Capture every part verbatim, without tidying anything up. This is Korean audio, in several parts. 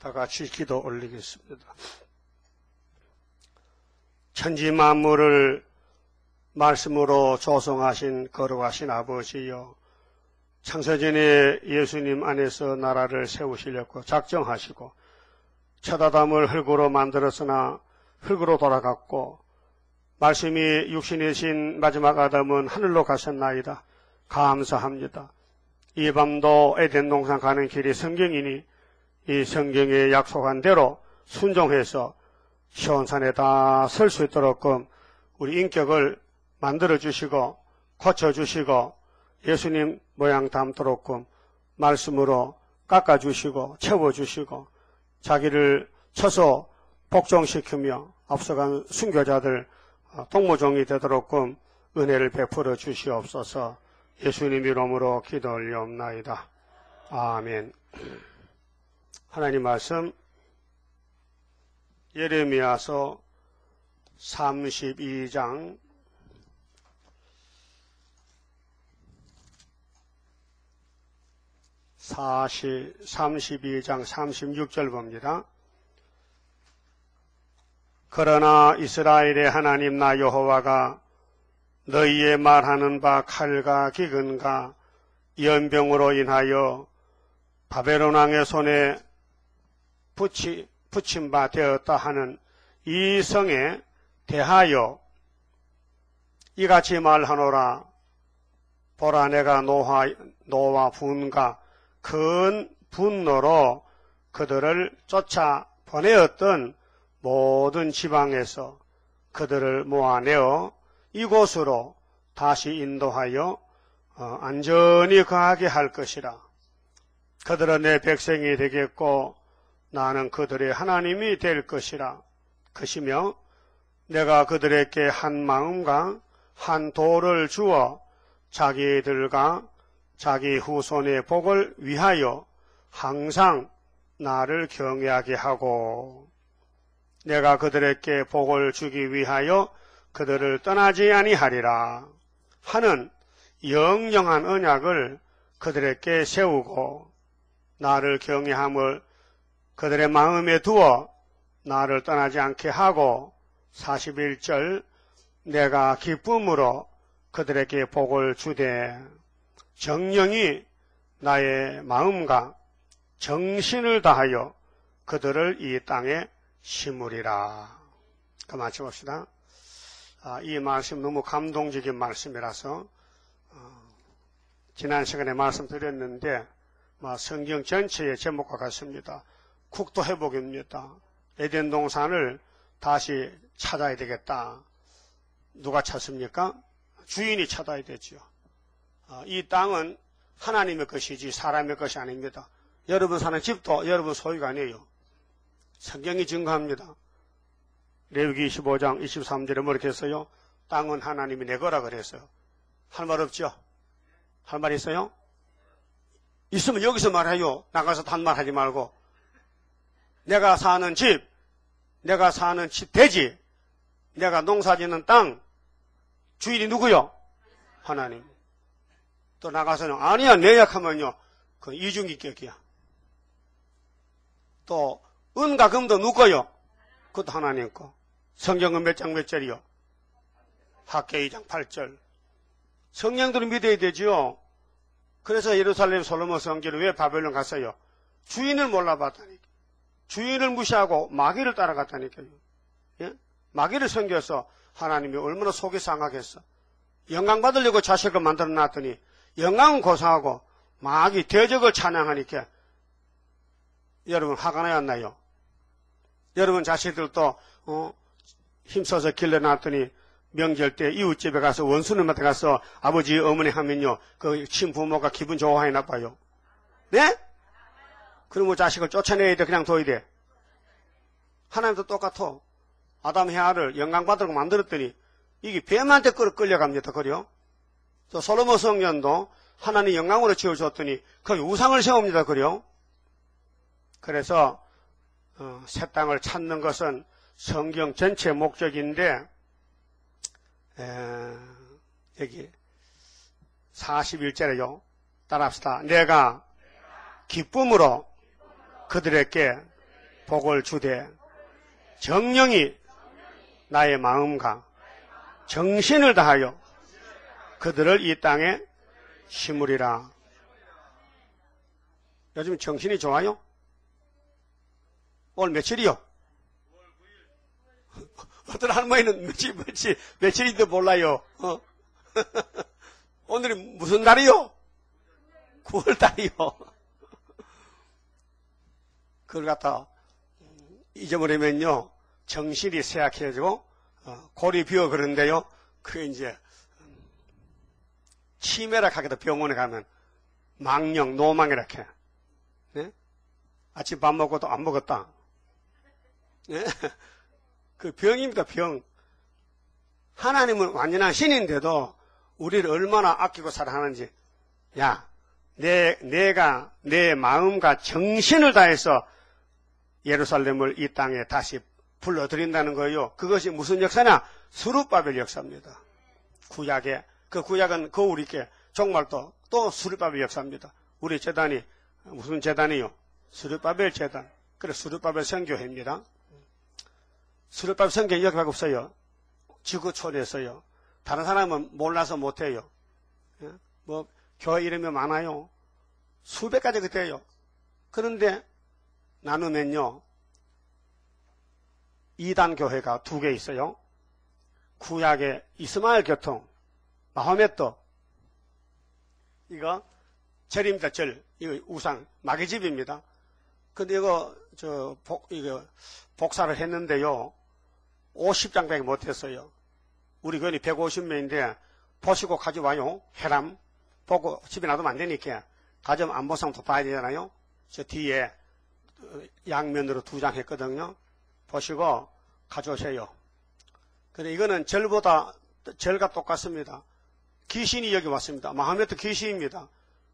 다 같이 기도 올리겠습니다. 천지 만물을 말씀으로 조성하신 거룩하신 아버지여, 창세전에 예수님 안에서 나라를 세우시려고 작정하시고 첫 아담을 흙으로 만들었으나 흙으로 돌아갔고 말씀이 육신이신 마지막 아담은 하늘로 가셨나이다. 감사합니다. 이 밤도 에덴 동산 가는 길이 성경이니 이 성경에 약속한 대로 순종해서 시온산에 다 설 수 있도록끔 우리 인격을 만들어주시고 고쳐주시고 예수님 모양 닮도록끔 말씀으로 깎아주시고 채워주시고 자기를 쳐서 복종시키며 앞서간 순교자들 동무종이 되도록끔 은혜를 베풀어 주시옵소서. 예수님 이름으로 기도 올리옵나이다. 아멘. 하나님 말씀 예레미야서 삼십이 장 삼십이 장 삼십육 절 봅니다. 그러나 이스라엘의 하나님 나 여호와가 너희의 말하는 바 칼과 기근과 연병으로 인하여 바벨론 왕의 손에 붙이, 붙임 바 되었다 하는 이 성에 대하여 이같이 말하노라. 보라, 내가 노화, 노와 분과 큰 분노로 그들을 쫓아 보내었던 모든 지방에서 그들을 모아내어 이곳으로 다시 인도하여 안전히 거하게 할 것이라. 그들은 내 백성이 되겠고 나는 그들의 하나님이 될 것이라. 것이며 내가 그들에게 한 마음과 한 도를 주어 자기들과 자기 후손의 복을 위하여 항상 나를 경외하게 하고 내가 그들에게 복을 주기 위하여 그들을 떠나지 아니하리라 하는 영영한 언약을 그들에게 세우고 나를 경외함을 그들의 마음에 두어 나를 떠나지 않게 하고 사십일 절 내가 기쁨으로 그들에게 복을 주되 정령이 나의 마음과 정신을 다하여 그들을 이 땅에 심으리라. 그만 마쳐봅시다. 아, 이 말씀 너무 감동적인 말씀이라서 어, 지난 시간에 말씀드렸는데 뭐 성경 전체의 제목과 같습니다. 국토 회복입니다. 에덴 동산을 다시 찾아야 되겠다. 누가 찾습니까? 주인이 찾아야 되죠. 어, 이 땅은 하나님의 것이지 사람의 것이 아닙니다. 여러분 사는 집도 여러분 소유가 아니에요. 성경이 증거합니다. 레위기 이십오 장 이십삼 절에 뭐렇게 했어요? 땅은 하나님이 내 거라 그랬어요. 할 말 없죠? 할 말 있어요? 있으면 여기서 말해요. 나가서 단말 하지 말고. 내가 사는 집, 내가 사는 집 대지, 내가 농사짓는 땅, 주인이 누구요? 하나님. 또 나가서는 아니야 내 약하면요 그 이중인격이야. 또 은과 금도 누구요? 그것도 하나님 거. 성경은 몇 장 몇 절이요? 학개 이 장 팔 절. 성령들은 믿어야 되죠. 그래서 예루살렘 솔로몬 성전을 왜 바벨론 갔어요? 주인을 몰라봤다니까. 주인을 무시하고 마귀를 따라갔다니까요. 예? 마귀를 섬겨서 하나님이 얼마나 속이 상하겠어. 영광 받으려고 자식을 만들어 놨더니 영광은 고상하고 마귀 대적을 찬양하니까 여러분 화가 나지 않나요? 여러분 자식들도 어, 힘써서 길러놨더니 명절 때 이웃집에 가서 원수님한테 가서 아버지 어머니 하면요 그 친부모가 기분 좋아해 나빠요. 네? 그러면 자식을 쫓아내야 돼? 그냥 둬야 돼? 하나님도 똑같아. 아담 해아를 영광받으려고 만들었더니 이게 뱀한테 끌려갑니다. 그래요? 또 솔로몬 성전도 하나님 영광으로 지어줬더니 거기 우상을 세웁니다. 그래요? 그래서 어, 새 땅을 찾는 것은 성경 전체 목적인데 에, 여기 사십일 절에요. 따라합시다. 내가 기쁨으로 그들에게 복을 주되 정령이 나의 마음과 정신을 다하여 그들을 이 땅에 심으리라. 요즘 정신이 좋아요? 오늘 며칠이요? 어떤 할머니는 며칠, 며칠, 며칠인지 몰라요. 어? 오늘이 무슨 날이요? 구월 달이요. 그걸 갖다 잊어버리면요, 정신이 쇠약해지고, 어, 골이 비어 그런데요, 그게 이제, 치매락 하게도 병원에 가면, 망령, 노망 이렇게. 네? 아침 밥 먹고도 안 먹었다. 네? 그 병입니다, 병. 하나님은 완전한 신인데도 우리를 얼마나 아끼고 사랑하는지. 야, 내, 내가 내 마음과 정신을 다해서 예루살렘을 이 땅에 다시 불러들인다는 거예요. 그것이 무슨 역사냐? 수르바벨 역사입니다. 구약에, 그 구약은 거울 있게 정말 또, 또 수르바벨 역사입니다. 우리 재단이, 무슨 재단이요? 수르바벨 재단. 그래, 수르바벨 선교회입니다. 수르바벨 선교 여기밖에 없어요. 지구촌에서요. 다른 사람은 몰라서 못해요. 뭐, 교회 이름이 많아요. 수백 가지 그때요. 그런데 나누면요, 이단 교회가 두 개 있어요. 구약의 이스마엘 교통, 마호메트, 이거 절입니다, 절. 이거 우상, 마귀집입니다. 근데 이거, 저, 복, 이거, 복사를 했는데요, 오십 장밖에 못했어요. 우리 교인이 백오십 명인데, 보시고 가져와요. 해람. 보고 집에 놔두면 안 되니까. 가져오면 안 보상 또 봐야 되잖아요. 저 뒤에 양면으로 두 장 했거든요. 보시고 가져오세요. 근데 이거는 절보다, 절과 똑같습니다. 귀신이 여기 왔습니다. 마호메트 귀신입니다.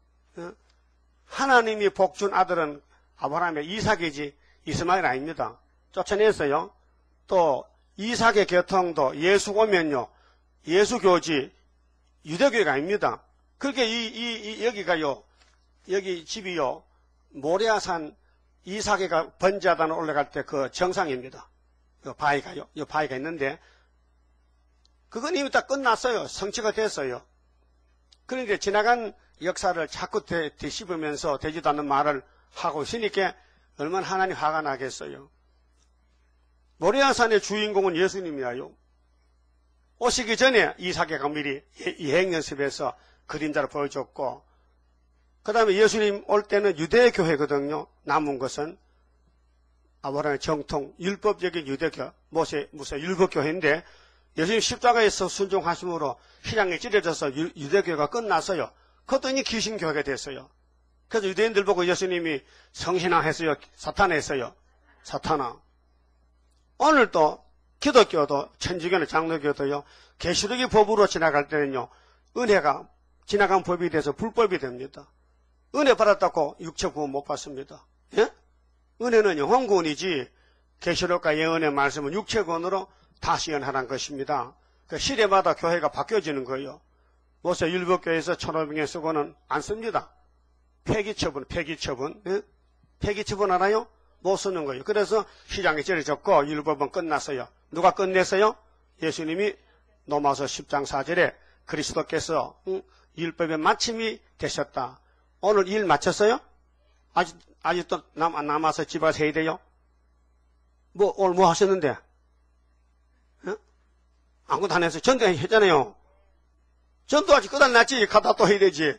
하나님이 복준 아들은 아브라함의 이삭이지 이스마엘 아닙니다. 쫓아냈어요. 또 이삭의 교통도 예수 오면요, 예수교지 유대교회가 아닙니다. 그렇게 이, 이, 이 여기가요, 여기 집이요, 모레아산 이삭이가 번제하단을 올라갈 때 그 정상입니다. 이 바위가요, 이 바위가 있는데, 그건 이미 다 끝났어요. 성취가 됐어요. 그런데 지나간 역사를 자꾸 되, 뒤집으면서 되지도 않는 말을 하고 있으니까 얼마나 하나님 화가 나겠어요. 모레아산의 주인공은 예수님이에요. 오시기 전에 이삭이가 미리 예행 연습해서 그림자를 보여줬고, 그 다음에 예수님 올 때는 유대교회거든요. 남은 것은 아브라함의 정통, 율법적인 유대교, 모세, 무세 율법교회인데, 예수님 십자가에서 순종하심으로 희랑이 찢어져서 유, 유대교회가 끝났어요. 그것도 이제 귀신교회가 됐어요. 그래서 유대인들 보고 예수님이 성신아 했어요? 사탄아 했어요? 사탄아. 오늘도 기독교도 천주교나 장로교도요, 계시록의 법으로 지나갈 때는요, 은혜가 지나간 법이 돼서 불법이 됩니다. 은혜 받았다고 육체 구원 못 받습니다. 예? 은혜는 영혼 구원이지 계시록과 예언의 말씀은 육체 구원으로 다시 연하는 것입니다. 그 시대마다 교회가 바뀌어지는 거예요. 모세 율법교에서 천오백 년 쓰고는 안 씁니다. 폐기처분, 폐기처분. 예? 폐기처분 알아요? 못 쓰는 거예요. 그래서 시장이 찢어졌고 율법은 끝났어요. 누가 끝냈어요? 예수님이 로마서 십 장 사 절에 그리스도께서 응? 율법의 마침이 되셨다. 오늘 일 마쳤어요? 아직, 아직도 남, 남아서 집안에서 해야 돼요? 뭐, 오늘 뭐 하셨는데? 응? 아무것도 안 했어요. 전도 했잖아요. 전도 아직 끝 안 났지. 갖다 또 해야 되지.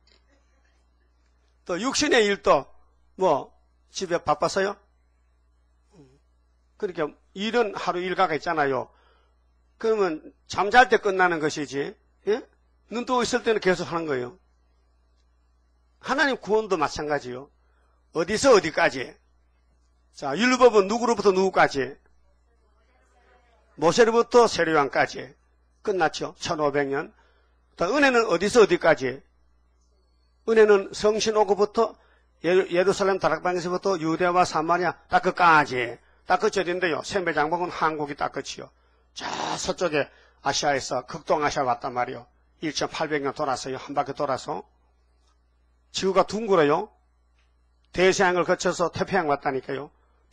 또 육신의 일도 뭐 집에 바빴어요? 그러니까 일은 하루 일과가 있잖아요. 그러면 잠잘 때 끝나는 것이지, 예? 눈 뜨고 있을 때는 계속 하는 거예요. 하나님 구원도 마찬가지요. 어디서 어디까지? 자, 율법은 누구로부터 누구까지? 모세로부터 세례요한까지 끝났죠. 천오백 년. 은혜는 어디서 어디까지? 은혜는 성신 오고부터 예루살렘 다락방에서부터 유대와 사마리아 딱 끝까지. 딱 끝절인데요. 셈배장복은 한국이 딱 끝이요. 저 서쪽에 아시아에서 극동아시아 왔단 말이요. 천팔백 년 돌았어요. 한 바퀴 돌아서. 지구가 둥글어요. 대서양을 거쳐서 태평양 왔다니까요.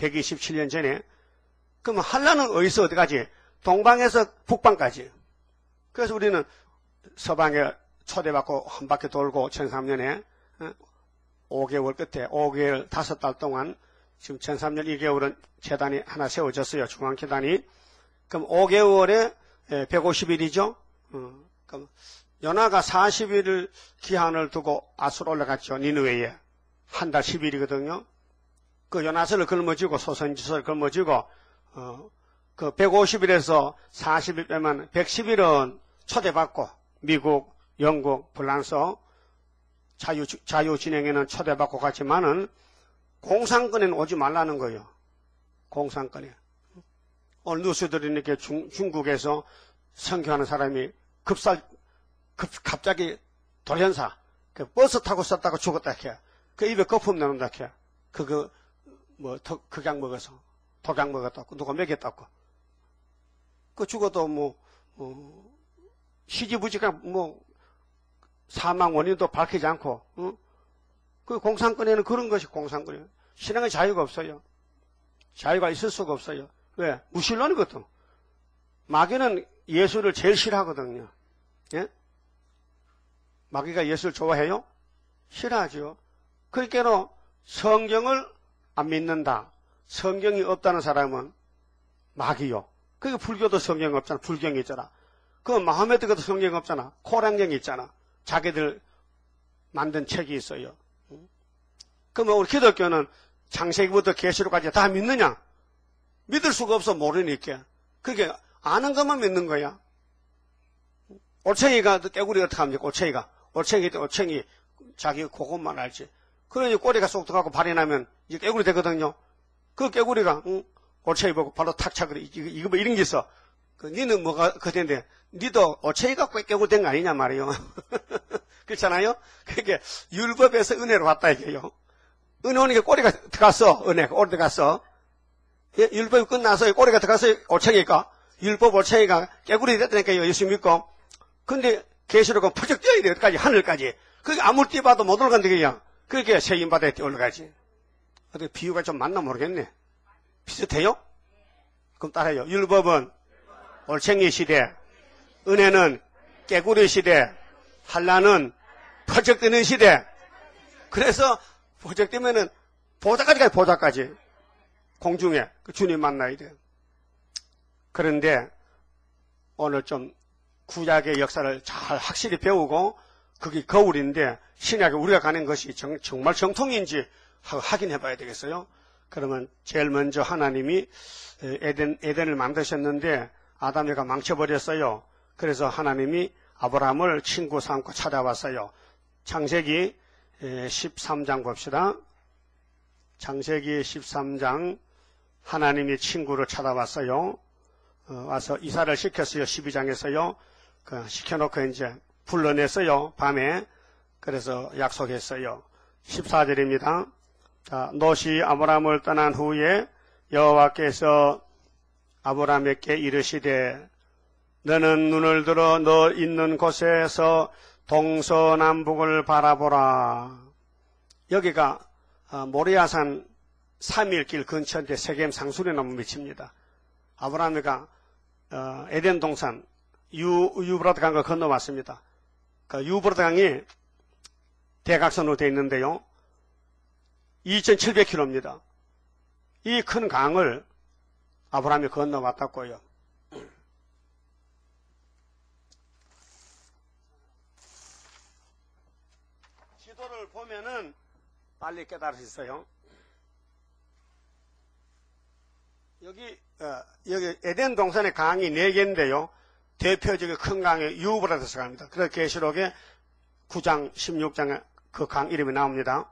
백이십칠 년 전에. 그러면 한라는 어디서 어디까지? 동방에서 북방까지. 그래서 우리는 서방에 초대받고 한 바퀴 돌고 천삼 년에 오 개월 끝에 오 개월 다섯 달 동안 지금 천삼 년 이 개월은 재단이 하나 세워졌어요. 중앙재단이. 그럼 오 개월에 백오십 일이죠. 어, 그럼 연하가 사십 일을 기한을 두고 아수로 올라갔죠. 니느웨에. 한 달 십 일이거든요. 그 연하서를 걸머쥐고 소선지서를 걸머쥐고 어, 그 백오십 일에서 사십 일 빼면 백십 일은 초대받고 미국, 영국, 프랑스 자유, 자유 진행에는 초대받고 갔지만은 공산권에는 오지 말라는 거예요. 공산권에. 오늘 뉴스들이 이렇게 중, 중국에서 선교하는 사람이 급살, 급, 갑자기 돌연사, 그 버스 타고 썼다가 죽었다 해. 그 입에 거품 나온다 해. 그거, 뭐, 더, 극약 먹어서. 독약 먹었다고. 누가 먹였다고. 그 죽어도 뭐, 어, 시지부지가 뭐, 사망 원인도 밝히지 않고, 어? 그 공산권에는 그런 것이 공산권이에요. 신앙의 자유가 없어요. 자유가 있을 수가 없어요. 왜? 무신론이거든. 마귀는 예수를 제일 싫어하거든요. 예? 마귀가 예수를 좋아해요? 싫어하죠. 그러니까 성경을 안 믿는다. 성경이 없다는 사람은 마귀요. 그게 불교도 성경 없잖아. 불경이 있잖아. 그 마호메트도 성경 없잖아. 코란경이 있잖아. 자기들 만든 책이 있어요. 그러면 우리 기독교는 창세기부터 계시록까지 다 믿느냐? 믿을 수가 없어. 모르니까. 그게 아는 것만 믿는 거야. 올챙이가 깨구리 어떻게 합니까? 올챙이가. 올챙이 때 올챙이 자기 그것만 알지. 그러니 꼬리가 쏙 들어가고 발이 나면 이제 깨구리 되거든요. 그 깨구리가 응? 올챙이 보고 발로 탁 차그래. 이거, 이거 뭐 이런 게 있어. 그 니는 뭐가 그랬는데 니도 올챙이 갖고 깨구리 된 거 아니냐 말이요. 그렇잖아요? 그게 율법에서 은혜로 왔다 이게요. 은혜 오는 게 꼬리가 들어갔어. 은혜가 꼬리 들어갔어. 예, 율법이 끝나서 꼬리가 들어가서 올챙이가 율법 올챙이가 깨구리 됐다니까요. 예수 믿고. 근데 계시록은 퍼적 뛰어야 돼. 여기까지 하늘까지. 그게 아무리 뛰어봐도 못 올라간다 그냥. 그렇게 세임바다에 뛰어 올라가지. 어떻게 비유가 좀 맞나 모르겠네. 비슷해요? 그럼 따라해요. 율법은 올챙이 시대, 은혜는 깨구리 시대, 한란은 퍼적되는 시대. 그래서 퍼적되면은 보좌까지 가요. 보좌까지. 공중에 그 주님 만나야 돼요. 그런데 오늘 좀 구약의 역사를 잘 확실히 배우고 그게 거울인데 신약에 우리가 가는 것이 정, 정말 정통인지 확인해 봐야 되겠어요. 그러면 제일 먼저 하나님이 에덴, 에덴을 만드셨는데 아담이가 망쳐버렸어요. 그래서 하나님이 아브라함을 친구 삼고 찾아왔어요. 창세기 십삼 장 봅시다. 창세기 십삼 장 하나님이 친구를 찾아왔어요. 어, 와서 이사를 시켰어요. 십이 장에서요. 그 시켜놓고 이제 불러냈어요. 밤에. 그래서 약속했어요. 십사 절입니다. 자, 롯이 아브라함을 떠난 후에 여호와께서 아브라함에게 이르시되 너는 눈을 들어 너 있는 곳에서 동서남북을 바라보라. 여기가 모리아산 삼 일 길 근처인데 세겜 상수리 나무 밑입니다. 아브라함이가 에덴 동산 유, 유브라트 강을 건너왔습니다. 그 유브라트 강이 대각선으로 되어 있는데요. 이천칠백 킬로미터입니다. 이 큰 강을 아브라함이 건너왔다고요. 지도를 보면은 빨리 깨달을 수 있어요. 여기, 어, 여기 에덴 동산의 강이 네 개인데요. 대표적인 큰 강이 유브라트스 강입니다. 그래서 계시록에 구 장, 십육 장에 그 강 이름이 나옵니다.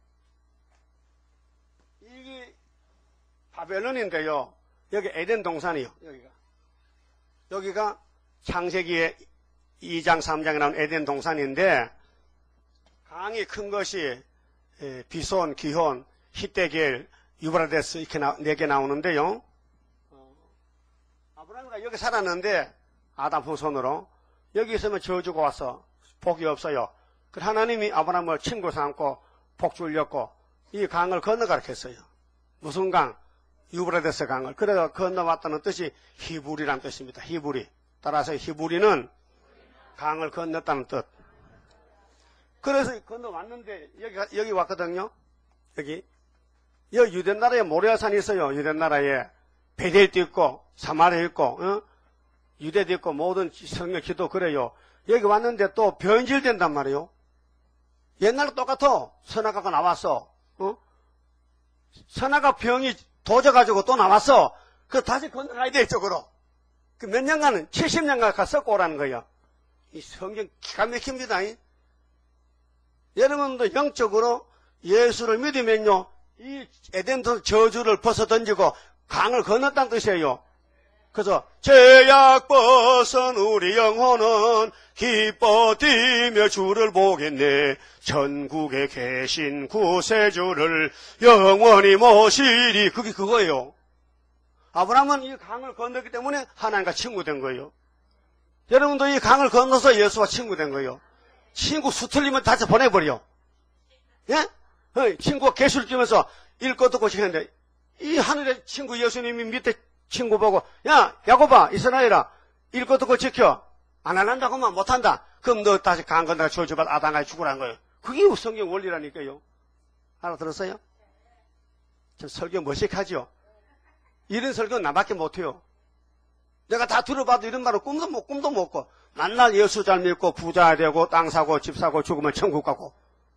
이게 바벨론인데요. 여기 에덴 동산이요. 여기가. 여기가 창세기에 이 장, 삼 장에 나온 에덴 동산인데 강이 큰 것이 비손, 기혼, 히데겔, 유브라데스 이렇게 네 개 나오는데요. 어, 아브라함이가 여기 살았는데 아담 후손으로 여기 있으면 저주가 와서 복이 없어요. 그 하나님이 아브라함을 친구 삼고 복 주려고 이 강을 건너가라 했어요. 무슨 강? 유브라데스 강을. 그래서 건너왔다는 뜻이 히브리라는 뜻입니다. 히브리. 따라서 히브리는 강을 건넜다는 뜻. 그래서 건너왔는데 여기 여기 왔거든요. 여기 여기 유대 나라에 모리아산이 있어요. 유대 나라에 베델도 있고 사마리아 있고 어? 유대도 있고 모든 성경 기도 그래요. 여기 왔는데 또 변질된단 말이에요. 옛날과 똑같아. 선악과가 나왔어. 어? 선악과 병이 도져가지고 또 나왔어. 그 다시 건너가야 돼 이쪽으로. 그 몇 년간은 칠십 년간 가 썩고 오라는 거예요. 이 성경 기가 막힙니다. 이? 여러분도 영적으로 예수를 믿으면요, 이 에덴 저주를 벗어 던지고 강을 건넜다는 뜻이에요. 그래서 죄악 벗은 우리 영혼은 기뻐 뛰며 주를 보겠네. 전국에 계신 구세주를 영원히 모시리. 그게 그거예요. 아브라함은 이 강을 건넜기 때문에 하나님과 친구된 거예요. 여러분도 이 강을 건너서 예수와 친구된 거예요. 친구 수틀리면 다시 보내버려. 예? 친구가 개수를 뛰면서 읽고 듣고 시켰는데 이 하늘의 친구 예수님이 밑에 친구 보고 야 야곱아 이스라엘아 읽고 듣고 지켜. 안 한다고만 못한다. 그럼 너 다시 강 건너가 저주받아 아담과 죽으라는 거예요. 그게 성경 원리라니까요. 알아들었어요? 참 설교 머쓱하죠? 이런 설교는 나밖에 못해요. 내가 다 들어봐도 이런 말은 꿈도 못, 꿈도 못 꿔. 만날 예수 잘 믿고 부자 되고 땅 사고 집 사고 죽으면 천국 가고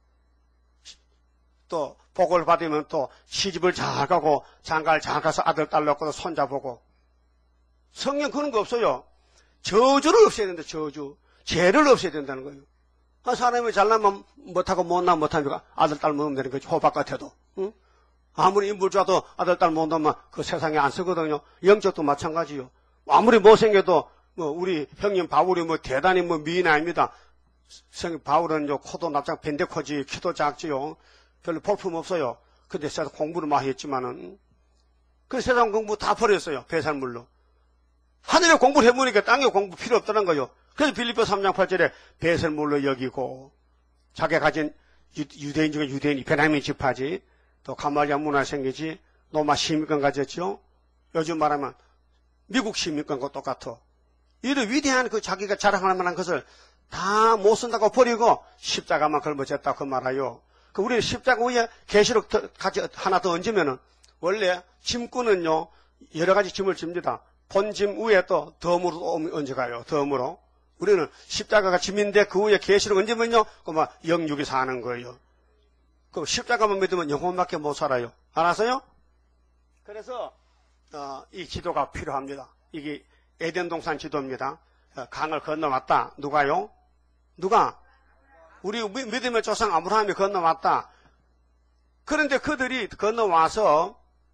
또 복을 받으면 또 시집을 잘 가고 장가를 잘 가서 아들 딸 낳고 손자 보고. 성경 그런 거 없어요. 저주를 없애야 된다. 저주. 죄를 없애야 된다는 거예요. 아, 사람이 잘나면 못하고 못나면 못하니까 아들 딸 먹으면 되는 거지. 호박 같아도. 응? 아무리 인물 좋아도 아들 딸 못 낳으면 그 세상에 안 쓰거든요. 영적도 마찬가지요. 아무리 못생겨도 뭐 우리 형님 바울이 뭐 대단히 뭐 미인 아닙니다. 성 바울은 요 코도 납작 밴데코지 키도 작지요. 별로 볼품 없어요. 근데 세상 공부를 많이 했지만은 그 세상 공부 다 버렸어요. 배설물로. 하늘에 공부를 해보니까 땅에 공부 필요 없다는 거예요. 그래서 빌립보 삼 장 팔 절에 배설물로 여기고 자기가 가진 유, 유대인 중에 유대인이 베냐민 지파지 또 가말리아 문화 생기지 로마 시민권 가졌죠. 요즘 말하면 미국 시민권과 똑같아. 이런 위대한 그 자기가 자랑할 만한 것을 다 못 쓴다고 버리고 십자가만 걸머졌다 그 말아요. 그 우리 십자가 위에 계시록 같이 하나 더 얹으면은 원래 짐꾼은요 여러 가지 짐을 집니다. 본짐 위에 또 덤으로 얹어가요. 덤으로. 우리는 십자가가 짐인데 그 위에 계시록 얹으면요 그만 영육이 사는 거예요. 그 십자가만 믿으면 영혼밖에 못 살아요. 알았어요? 그래서 어, 이 기도가 필요합니다. 이게 에덴 동산 지도입니다. 어, 강을 건너왔다. 누가요? 누가? 우리 믿음의 조상 아브라함이 건너왔다. 그런데 그들이 건너와서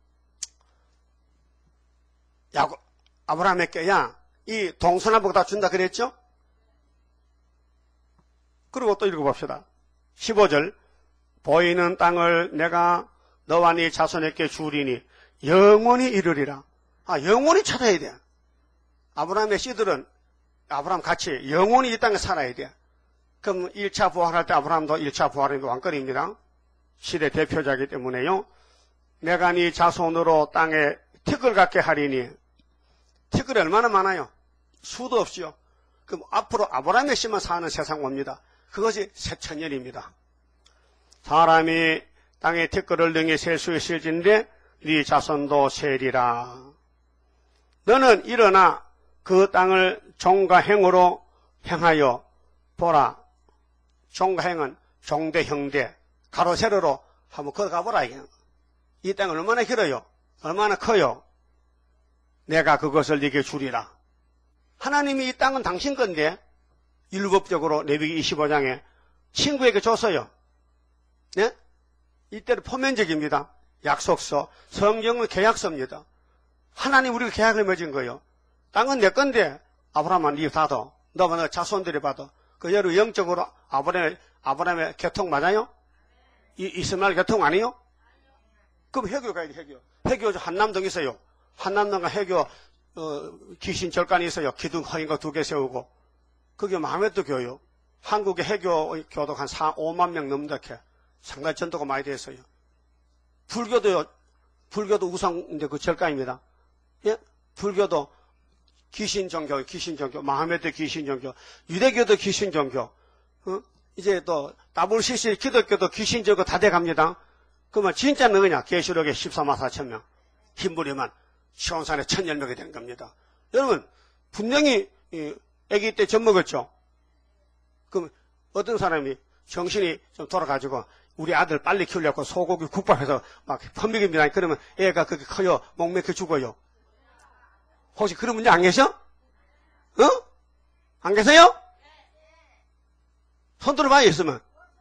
야곱, 아브라함에게 야, 이 동서남북 다 준다 그랬죠? 그리고 또 읽어봅시다. 십오 절 보이는 땅을 내가 너와 네 자손에게 주리니 영원히 이르리라. 아, 영원히 찾아야 돼. 아브라함의 씨들은 아브라함 같이 영원히 이 땅에 살아야 돼. 그럼 일 차 부활할 때 아브라함도 일 차 부활의 왕권입니다. 시대 대표자이기 때문에요. 내가 네 자손으로 땅에 티끌 갖게 하리니. 티끌이 얼마나 많아요? 수도 없이요. 그럼 앞으로 아브라함의 씨만 사는 세상 옵니다. 그것이 새천년입니다. 사람이 땅에 티끌을 능히 셀 수 있을진데 네 자손도 세리라. 너는 일어나 그 땅을 종과 행으로 행하여 보라. 종과 행은 종대 형대 가로 세로로 한번 거기 가보라. 이 땅은 얼마나 길어요? 얼마나 커요? 내가 그것을 네게 주리라. 하나님이 이 땅은 당신 건데 율법적으로 레위기 이십오 장에 친구에게 줬어요. 네? 이때는 포면적입니다. 약속서. 성경은 계약서입니다. 하나님 우리가 계약을 맺은 거예요. 땅은 내 건데 아브라함은 네 받아. 너만 너 자손들이 받아. 그 여러분 영적으로 아브라함의, 아브라함의 개통 맞아요? 이, 이스마엘 개통 아니요? 그럼 해교 가야 돼. 해교. 해교 한남동 있어요. 한남동과 해교 어, 귀신 절간이 있어요. 기둥 허인 거 두 개 세우고. 그게 마음에도 교요. 한국의 해교 교도가 한 사, 오만 명 넘는다. 상당히 전도가 많이 됐어요. 불교도요. 불교도 우상인데 그 절가입니다. 예? 불교도 귀신 종교, 귀신 종교, 마하메드 귀신 종교, 유대교도 귀신 종교, 어? 이제 또 다블시시 기독교도 귀신 종교 다 돼갑니다. 그러면 진짜 누구냐? 계시록에 십사만 사천 명, 흰부리만 시온산에 천여 명이 된 겁니다. 여러분 분명히 아기 때 젖 먹었죠. 그럼 어떤 사람이 정신이 좀 돌아가지고 우리 아들 빨리 키우려고 소고기 국밥해서 막 퍼먹입니다. 그러면 애가 그렇게 커요. 목 맥혀 죽어요. 혹시 그런 분이 안 계셔? 어? 안 계세요? 손 들어봐요, 있으면.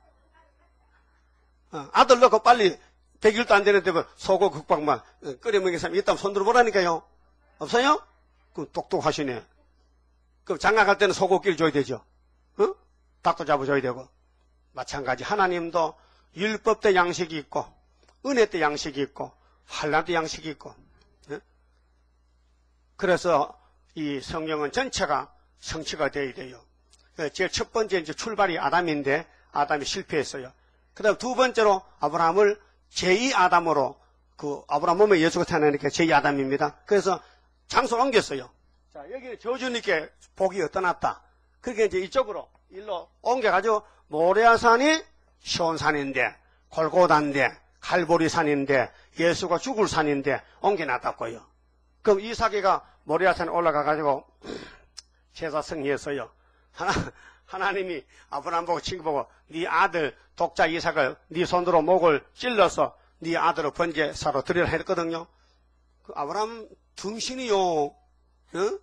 어, 아들 넣고 빨리 백일도 안 되는데 뭐 소고기 국밥만 끓여 먹는 사람이 있다면 손 들어보라니까요. 없어요? 그럼 똑똑하시네. 그럼 장가 갈 때는 소고기를 줘야 되죠. 어? 닭도 잡아줘야 되고. 마찬가지 하나님도 율법 때 양식이 있고 은혜 때 양식이 있고 환난 때 양식이 있고. 예? 그래서 이 성경은 전체가 성취가 되어야 돼요. 제일 첫 번째 이제 출발이 아담인데 아담이 실패했어요. 그 다음 두 번째로 아브라함을 제이 아담으로 그 아브라함 몸에 예수가 태어나니까 제이 아담입니다. 그래서 장소를 옮겼어요. 자, 여기 저주님께 복이 떠났다. 그렇게 이제 이쪽으로 일로 옮겨가지고 모레아산이 시온산인데 골고다인데 갈보리산인데 예수가 죽을 산인데 옮겨놨다고요. 그럼 이삭이가 모레아산에 올라가가지고 제사 승리했어요. 하나, 하나님이 아브라함 보고 친구 보고 네 아들 독자 이삭을 네 손으로 목을 찔러서 네 아들을 번제사로 드리라 했거든요. 그 아브라함 등신이요. 어?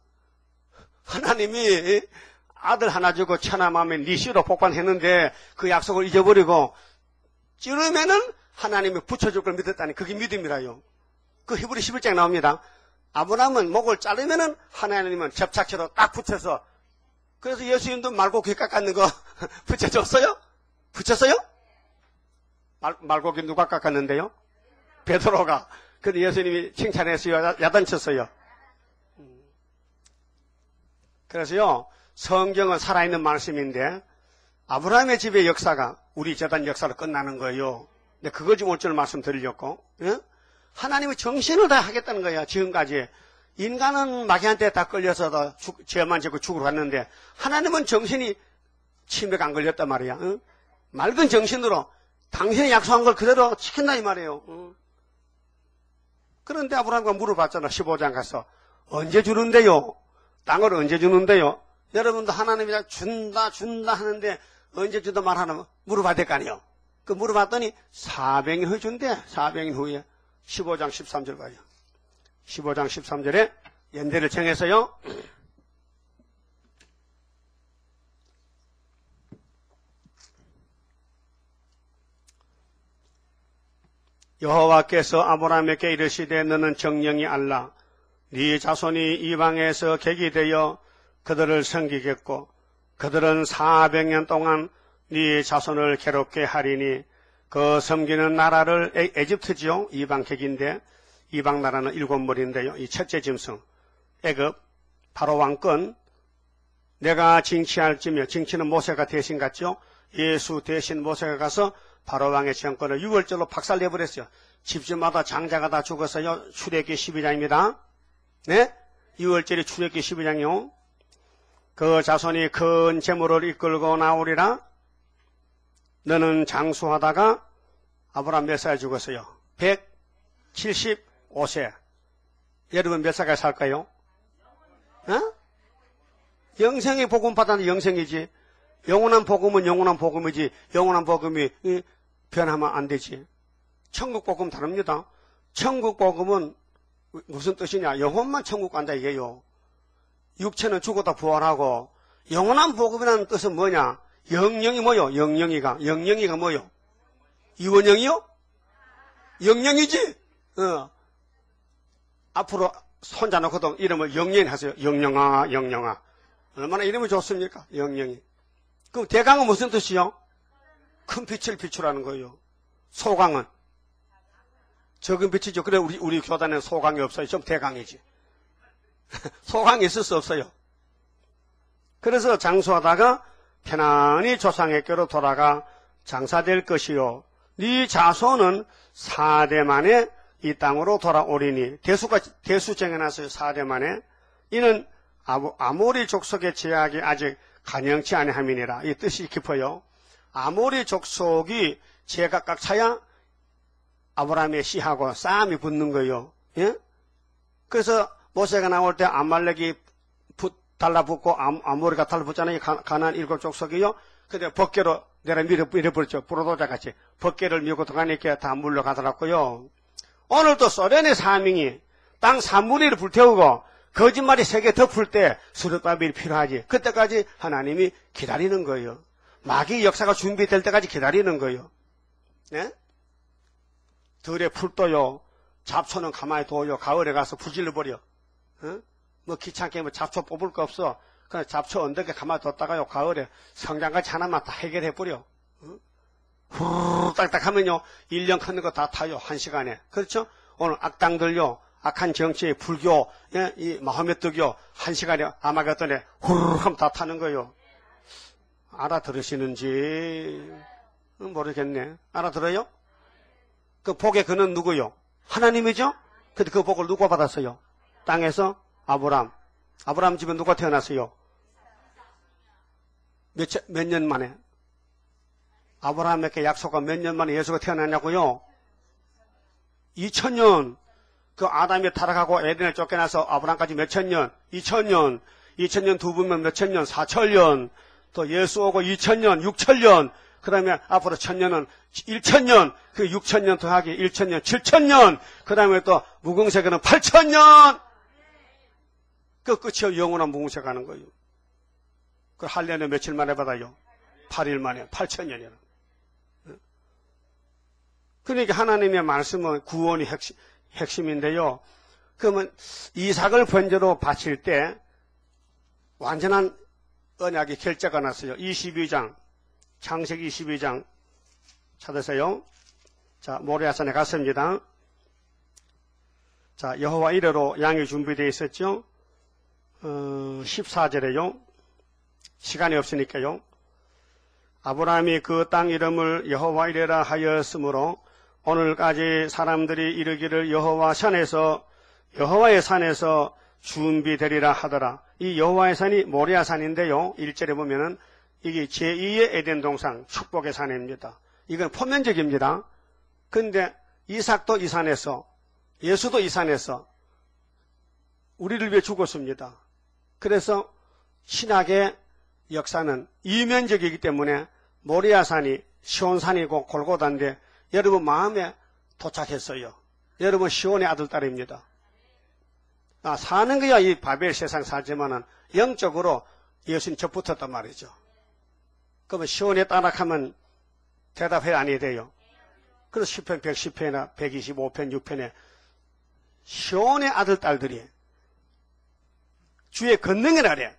하나님이 아들 하나 주고 천하만에 네 씨로 복반했는데 그 약속을 잊어버리고 찌르면은 하나님이 붙여줄 걸 믿었다니 그게 믿음이라요. 그 히브리 십일 장에 나옵니다. 아브라함은 목을 자르면은 하나님은 접착제로 딱 붙여서 그래서 예수님도 말고기 깎았는 거 붙여줬어요? 붙였어요? 말, 말고기 누가 깎았는데요? 베드로가. 근데 예수님이 칭찬했어요? 야단쳤어요? 그래서요, 성경은 살아있는 말씀인데, 아브라함의 집의 역사가 우리 재단 역사로 끝나는 거예요. 근데 그거 좀 올 줄 말씀드리려고, 예? 하나님의 정신을 다 하겠다는 거야, 지금까지. 인간은 마귀한테 다 끌려서 죽, 죄만 짓고 죽으러 갔는데, 하나님은 정신이 침뱉 안 걸렸단 말이야. 응? 맑은 정신으로 당신이 약속한 걸 그대로 지킨다 이 말이에요. 응? 그런데 아브라함과 물어봤잖아. 십오 장 가서 언제 주는데요? 땅을 언제 주는데요? 여러분도 하나님이 준다 준다 하는데 언제 준다 말하나 물어봐야 될 거 아니에요. 그 물어봤더니 사백 년 후에 준대. 사백 년 후에. 십오 장 십삼 절 봐요. 십오 장 십삼 절에 연대를 정해서요. 여호와께서 아브라함에게 이르시되 너는 정령이 알라. 네 자손이 이방에서 객이 되어 그들을 섬기겠고 그들은 사백 년 동안 네 자손을 괴롭게 하리니 그 섬기는 나라를 에, 에집트지요. 이방 객인데 이방 나라는 일곱 머리인데요. 이 첫째 짐승 애굽 바로 왕권 내가 징치할지며 징치는 모세가 대신 갔죠. 예수 대신 모세가 가서 바로 왕의 정권을 유월절로 박살내버렸어요. 집집마다 장자가 다 죽었어요. 출애굽기 십이 장입니다. 네? 유월절이 출애굽기 십이 장이요. 그 자손이 큰 재물을 이끌고 나오리라. 너는 장수하다가 아브라함 몇 살 죽었어요? 백칠십오 세. 여러분 몇 살까지 살까요? 어? 영생의 복음 받아는 영생이지. 영원한 복음은 영원한 복음이지. 영원한 복음이 변하면 안 되지. 천국 복음 다릅니다. 천국 복음은 무슨 뜻이냐? 영혼만 천국 간다 이게요. 육체는 죽어도 부활하고 영원한 복음이라는 뜻은 뭐냐? 영영이 뭐요? 영영이가 영영이가 뭐요? 이원영이요? 영영이지. 어. 앞으로 손자 놓고도 이름을 영영이 하세요. 영영아 영영아. 얼마나 이름이 좋습니까? 영영이. 그럼 대강은 무슨 뜻이요? 큰 빛을 비추라는 거예요. 소강은 적은 빛이죠. 그래 우리 우리 교단에는 소강이 없어요. 좀 대강이지. 소강이 있을 수 없어요. 그래서 장수하다가 편안히 조상에게로 돌아가 장사될 것이요. 네 자손은 사 대 만에 이 땅으로 돌아오리니 대수가 대수 정해놨어요. 사대 만에 이는 아모리 족속의 제약이 아직 간영치 아니함이니라. 이 뜻이 깊어요. 아모리 족속이 제각각 차야 아브라함의 씨하고 싸움이 붙는 거예요. 예? 그래서 모세가 나올 때 아말렉이 달라붙고 아모리가 달라붙잖아요. 가나안 일곱 족속이요. 근데 벗개로 내가 밀어, 밀어버렸죠. 부르도자같이 벗개를 밀고 들어가니까 다 물러가더라고요. 오늘도 소련의 사명이 땅 삼분의 일을 불태우고 거짓말이 세 개 덮을 때 수르바벨이 필요하지. 그때까지 하나님이 기다리는 거예요. 마귀 역사가 준비될 때까지 기다리는 거예요. 네? 들에 풀도요. 잡초는 가만히 둬요. 가을에 가서 불질러버려. 어? 뭐 귀찮게 뭐 잡초 뽑을 거 없어. 그냥 잡초 언덕에 가만히 뒀다가요. 가을에 성장같이 하나만 다 해결해버려. 어? 후루룩 딱딱하면요. 일 년 크는 거 다 타요. 한 시간에. 그렇죠? 오늘 악당들요. 악한 정치, 불교, 예? 이 마호메트교 한 시간에 아마겟돈에 후루룩 하면 다 타는 거예요. 알아들으시는지 모르겠네. 알아들어요? 그 복의 그는 누구요? 하나님이죠? 근데 그 복을 누가 받았어요? 땅에서 아브람. 아브람 집에 누가 태어났어요? 몇, 몇 년 만에? 아브라함에게 약속한 몇 년 만에 예수가 태어났냐고요? 이천 년. 그 아담이 타락하고 에덴에 쫓겨나서 아브라함까지 몇천 년? 이천 년. 이천 년 두 분면 몇천 년? 사천 년. 또 예수 오고 이천 년, 육천 년. 그 다음에 앞으로 천년은 일천 년. 그 육천 년 더하기 일천 년, 칠천 년. 그 다음에 또 무궁세계는 팔천 년. 그 끝이 영원한 무궁세 가는 거예요. 그 할례는 며칠 만에 받아요? 팔 일 만에, 팔천 년이나. 그러니까 하나님의 말씀은 구원이 핵심, 핵심인데요. 그러면 이삭을 번제로 바칠 때 완전한 언약이 결제가 났어요. 이십이 장, 창세기 이십이 장 찾으세요. 자, 모리아산에 갔습니다. 자, 여호와 이래로 양이 준비되어 있었죠. 어, 십사 절에요. 시간이 없으니까요. 아브라함이 그 땅 이름을 여호와 이레라 하였으므로 오늘까지 사람들이 이르기를 여호와 산에서 여호와의 산에서 준비되리라 하더라. 이 여호와의 산이 모리아 산인데요. 일 절에 보면은 이게 제이의 에덴 동산 축복의 산입니다. 이건 포면적입니다. 근데 이삭도 이 산에서 예수도 이 산에서 우리를 위해 죽었습니다. 그래서 신학의 역사는 이면적이기 때문에 모리아산이 시온산이고 골고다인데 여러분 마음에 도착했어요. 여러분 시온의 아들 딸입니다. 아, 사는 거야 이 바벨 세상 살지만은 영적으로 예수님 접붙었단 말이죠. 그러면 시온에 따라가면 대답해야 아니 돼요. 그래서 시편 백십 편이나 백이십오 편, 육 편에 시온의 아들 딸들이 주의 권능을 아래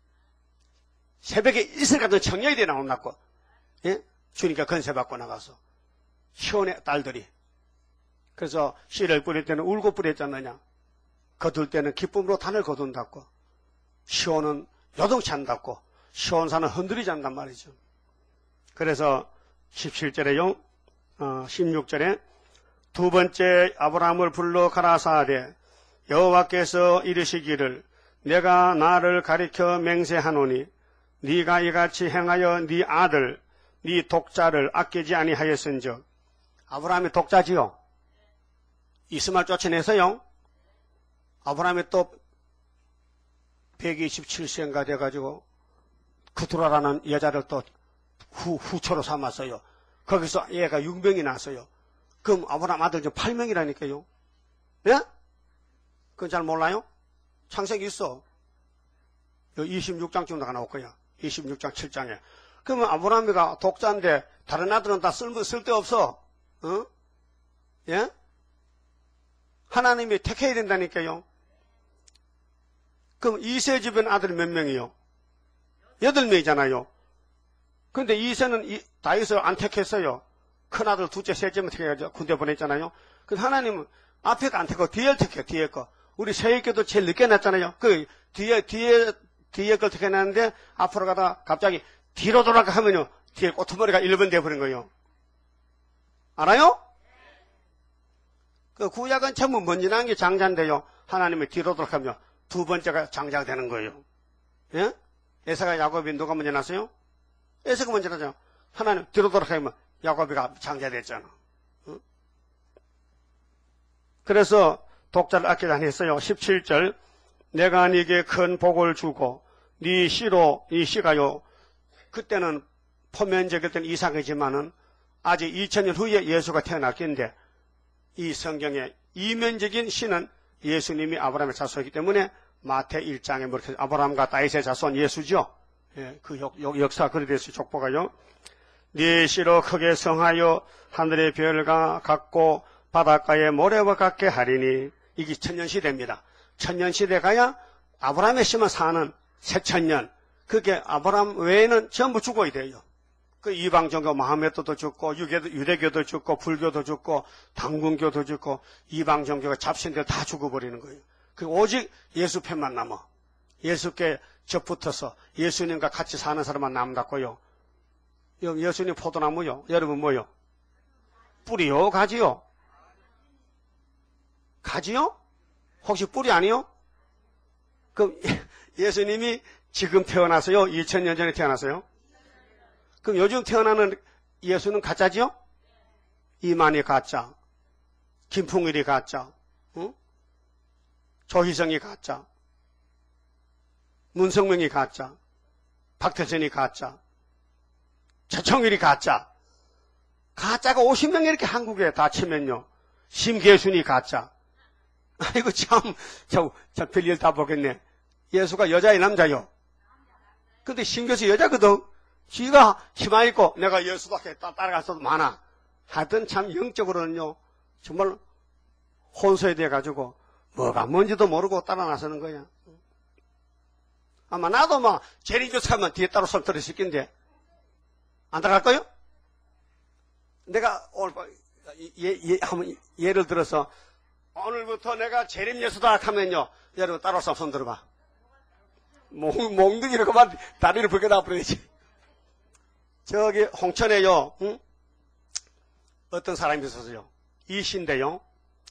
새벽에 이슬 같은 청년이 나온다고. 예? 주니까 건세받고 나가서 시온의 딸들이. 그래서 씨를 뿌릴 때는 울고 뿌렸잖느냐. 거둘 때는 기쁨으로 단을 거둔다고. 시온은 요동치 않다고. 시온산은 흔들리지 않단 말이죠. 그래서 십칠 절에요. 어, 십육 절에 두 번째 아브라함을 불러 가라사대 여호와께서 이르시기를 내가 나를 가리켜 맹세하노니 네가 이같이 행하여 네 아들 네 독자를 아끼지 아니하였은즉. 아브라함이 독자지요. 이스마엘 쫓아내서요. 아브라함이 또 백이십칠 세인가 돼가지고 그두라라는 여자를 또 후, 후처로 삼았어요. 거기서 얘가 육 명이 났어요. 그럼 아브라함 아들 좀 팔 명이라니까요. 예? 그건 잘 몰라요? 창세기 있어. 이십육 장쯤 나올 거야. 이십육 장 칠 장에. 그러면 아브라함이가 독자인데 다른 아들은 다 쓸, 쓸데없어. 어? 예? 하나님이 택해야 된다니까요. 그럼 이세 집엔 아들이 몇 명이요? 여덟 명이잖아요. 그런데 이세는 이, 다윗을 안 택했어요. 큰아들 둘째 셋째만 택해가지고 군대 보냈잖아요. 그래서 하나님은 앞에가 안 택하고 뒤에 택해요. 뒤에 거. 우리 세입교도 제일 늦게 났잖아요. 그 뒤에 뒤에 뒤에 걸 택해놨는데 앞으로 가다 갑자기 뒤로 돌아가 하면요. 뒤에 꼬투머리가 일 번 돼버린 거예요. 알아요? 그 구약은 전부 먼지난 게 장자인데요. 하나님이 뒤로 돌아가며 두 번째가 장자가 되는 거예요. 예? 에사가 야곱이 누가 먼저 났어요? 에사가 먼저 나죠. 하나님 뒤로 돌아가면 야곱이가 장자가 됐잖아. 응? 그래서 독자를 아끼지 않았어요. 십칠 절 내가 네게 큰 복을 주고 네 씨로 이 씨가요. 그때는 포면적일 때는 이삭이지만은 아직 이천 년 후에 예수가 태어날 텐데 이 성경의 이면적인 씨는 예수님이 아브라함의 자손이기 때문에 마태 일 장에 그렇게 아브라함과 다윗의 자손 예수죠. 예, 그 역, 역, 역사가 그리 됐어요. 족보가요. 네 씨로 크게 성하여 하늘의 별과 같고 바닷가의 모래와 같게 하리니 이게 천년시대입니다. 천년시대 가야 아브라함의 씨만 사는 새천년. 그게 아브라함 외에는 전부 죽어야 돼요. 그 이방종교 마호메트도 죽고 유대교도, 유대교도 죽고 불교도 죽고 당군교도 죽고 이방종교가 잡신들 다 죽어버리는 거예요. 그 오직 예수 편만 남아. 예수께 접붙어서 예수님과 같이 사는 사람만 남았고요. 예수님 포도나무요. 여러분 뭐요? 뿌리요? 가지요? 가지요? 혹시 뿌리 아니요? 그럼 예수님이 지금 태어나서요? 이천 년 전에 태어나서요? 그럼 요즘 태어나는 예수는 가짜지요? 이만희 가짜, 김풍일이 가짜, 응? 조희성이 가짜, 문성명이 가짜, 박태선이 가짜, 최청일이 가짜. 가짜가 오십 명 이렇게 한국에 다 치면요. 심계순이 가짜. 아이고 참, 참, 참 별일 다 보겠네. 예수가 여자의 남자요. 근데 심계수 여자거든. 지가 치마 입고 내가 예수밖에 따라갔어도 많아. 하여튼 참 영적으로는요. 정말 혼소에 돼가지고 뭐가 뭔지도 모르고 따라 나서는 거야. 아마 나도 막 재림교사 하면 뒤에 따로 손 들을 수 있겠는데 안 따라갈까요? 내가 오늘 예, 예, 한번 예를 들어서 오늘부터 내가 재림예수다 하면요. 여러분 따라서 손 들어봐. 몽, 몽둥이를 그만 다리를 벗겨놔 버려야지. 저기 홍천에요. 응? 어떤 사람이 있었어요. 이 시인데요.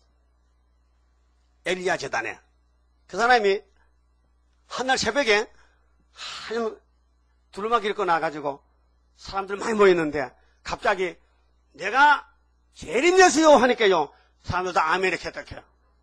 엘리야 재단에. 그 사람이 한날 새벽에 하얀 두루마기 입고 나가지고 사람들 많이 모였는데 갑자기 내가 재림예수요 하니까요. 사람들 다 아멘 이렇게 했다해요.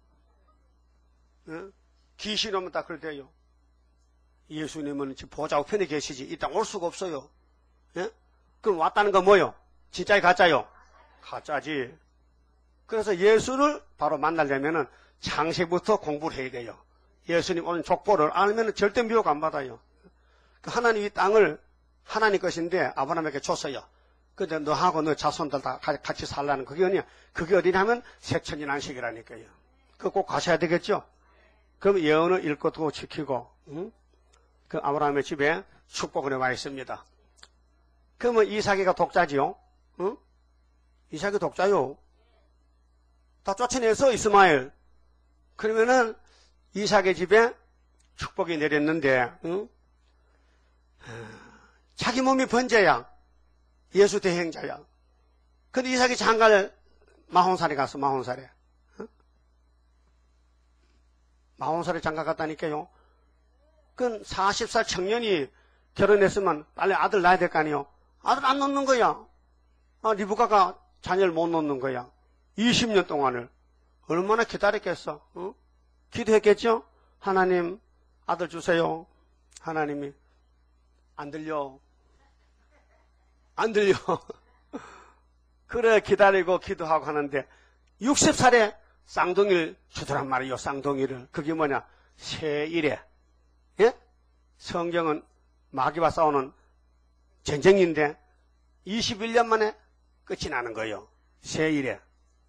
응? 귀신 오면 다 그러대요. 예수님은 지금 보좌 우편에 계시지 이 땅 올 수가 없어요. 예? 그럼 왔다는 건 뭐요? 진짜요 가짜요? 가짜지. 그래서 예수를 바로 만나려면은 창세부터 공부를 해야 돼요. 예수님 오는 족보를 알면 절대 미혹 안 받아요. 하나님 이 땅을 하나님 것인데 아브라함에게 줬어요. 근데 너하고 너 자손들 다 같이 살라는 그게 어디냐? 그게 어디냐면 새천년 안식이라니까요. 그거 꼭 가셔야 되겠죠? 그럼 예언을 읽고 지키고, 응? 그 아브라함의 집에 축복을 와 있습니다. 그러면 이삭이가 독자지요? 응? 이삭이 독자요. 다 쫓아내서 이스마엘. 그러면은 이삭의 집에 축복이 내렸는데, 응? 자기 몸이 번제야. 예수 대행자야. 근데 이삭이 장가를 마흔살에 갔어, 마흔살에. 응? 마흔살에 장가 갔다니까요. 그건 마흔 살 청년이 결혼했으면 빨리 아들 낳아야 될 거 아니에요. 아들 안 놓는 거야. 아, 리브가가 자녀를 못 놓는 거야. 이십 년 동안을. 얼마나 기다렸겠어. 어? 기도했겠죠? 하나님 아들 주세요. 하나님이 안 들려. 안 들려. 그래 기다리고 기도하고 하는데 육십 살에 쌍둥이를 주더란 말이에요. 쌍둥이를. 그게 뭐냐. 세일에. 예? 성경은 마귀와 싸우는 전쟁인데 이십일 년 만에 끝이 나는 거예요. 세일에.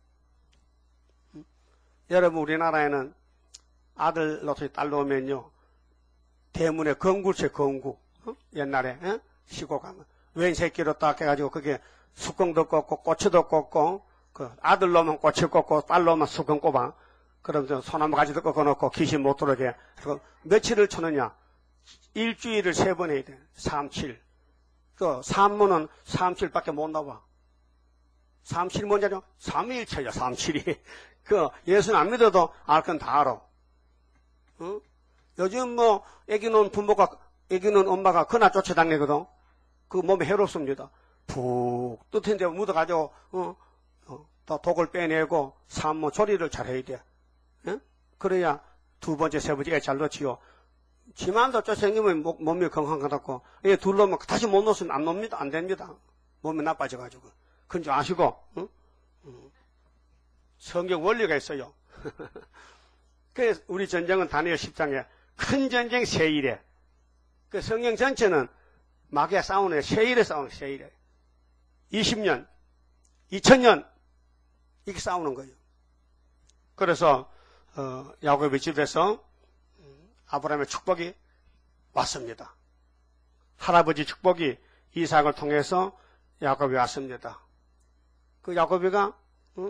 여러분 우리나라에는 아들 놓고 딸 놓으면요. 대문에 건굴채 건구. 어? 옛날에 어? 시골 가면 웬 새끼로 딱 해가지고 그게 수건도 꽂고 꼬치도 꽂고 그 아들 놓으면 꼬치 꽂고 딸 놓으면 수건 꼽아. 그럼 소나무 가지도 꺾어놓고 귀신 못 들어오게. 그리고 며칠을 쳐느냐. 일주일을 세 번 해야 돼. 삼, 칠. 그 산문은 삼, 칠밖에 못 나와. 삼십일이 뭔지요? 삼위일체죠, 삼십일이. 그, 예수는 안 믿어도 알 건 다 알아. 어? 요즘 뭐, 애기 놓은 부모가, 애기 놓은 엄마가 그나 쫓아다니거든. 그 몸에 해롭습니다. 푹 뜯은 데 묻어가지고, 어, 어, 또 독을 빼내고, 산모 조리를 잘 해야 돼. 예? 그래야 두 번째, 세 번째 애 잘 놓지요. 지만도 쫓아다니면 몸이 건강하다고, 얘 둘 놓으면 다시 못 놓으면 안 놉니다. 안 됩니다. 몸이 나빠져가지고. 그건 좀 아시고, 응? 응. 성경 원리가 있어요. 그래서 우리 전쟁은 다니엘 십 장에 큰 전쟁 세일에, 그 성경 전체는 마귀와 싸우는 세일에 싸우는 세일에. 이십 년, 이천 년, 이렇게 싸우는 거예요. 그래서, 어, 야곱의 집에서 아브라함의 축복이 왔습니다. 할아버지 축복이 이삭을 통해서 야곱이 왔습니다. 그 야곱이가 어?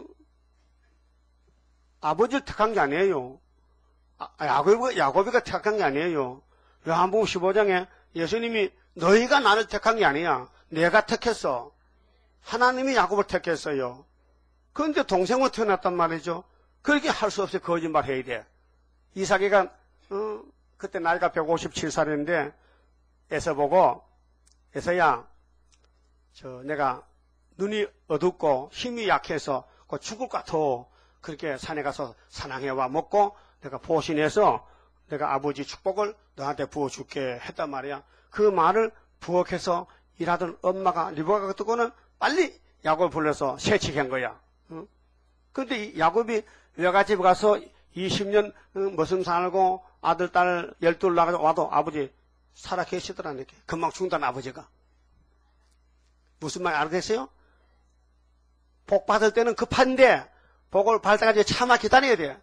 아버지를 택한 게 아니에요. 아, 야곱이가, 야곱이가 택한 게 아니에요. 요한복음 십오 장에 예수님이 너희가 나를 택한 게 아니야. 내가 택했어. 하나님이 야곱을 택했어요. 그런데 동생은 태어났단 말이죠. 그렇게 할 수 없이 거짓말 해야 돼. 이삭이가 어, 그때 나이가 백오십칠 살인데 에서 보고 에서야 저 내가 눈이 어둡고 힘이 약해서 죽을 것 같아. 그렇게 산에 가서 사냥해와 먹고 내가 보신해서 내가 아버지 축복을 너한테 부어줄게 했단 말이야. 그 말을 부엌에서 일하던 엄마가 리브가가 듣고는 빨리 야곱을 불러서 세치한 거야. 응? 근데 이 야곱이 외갓집에 가서 이십 년 머슴 살고 아들, 딸 열둘 나가서 와도 아버지 살아 계시더라니까. 금방 죽는다는 아버지가. 무슨 말 알겠어요? 복 받을 때는 급한데 복을 받을 때까지 참아 기다려야 돼.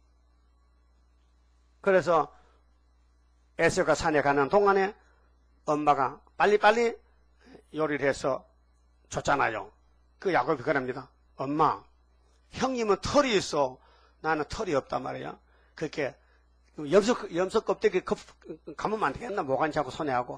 그래서 에서가 산에 가는 동안에 엄마가 빨리빨리 요리를 해서 줬잖아요. 그 야곱이 그럽니다. 엄마, 형님은 털이 있어. 나는 털이 없단 말이야. 그렇게 염소, 염소 껍데기 감으면 안 되겠나? 모간지하고 손에 하고.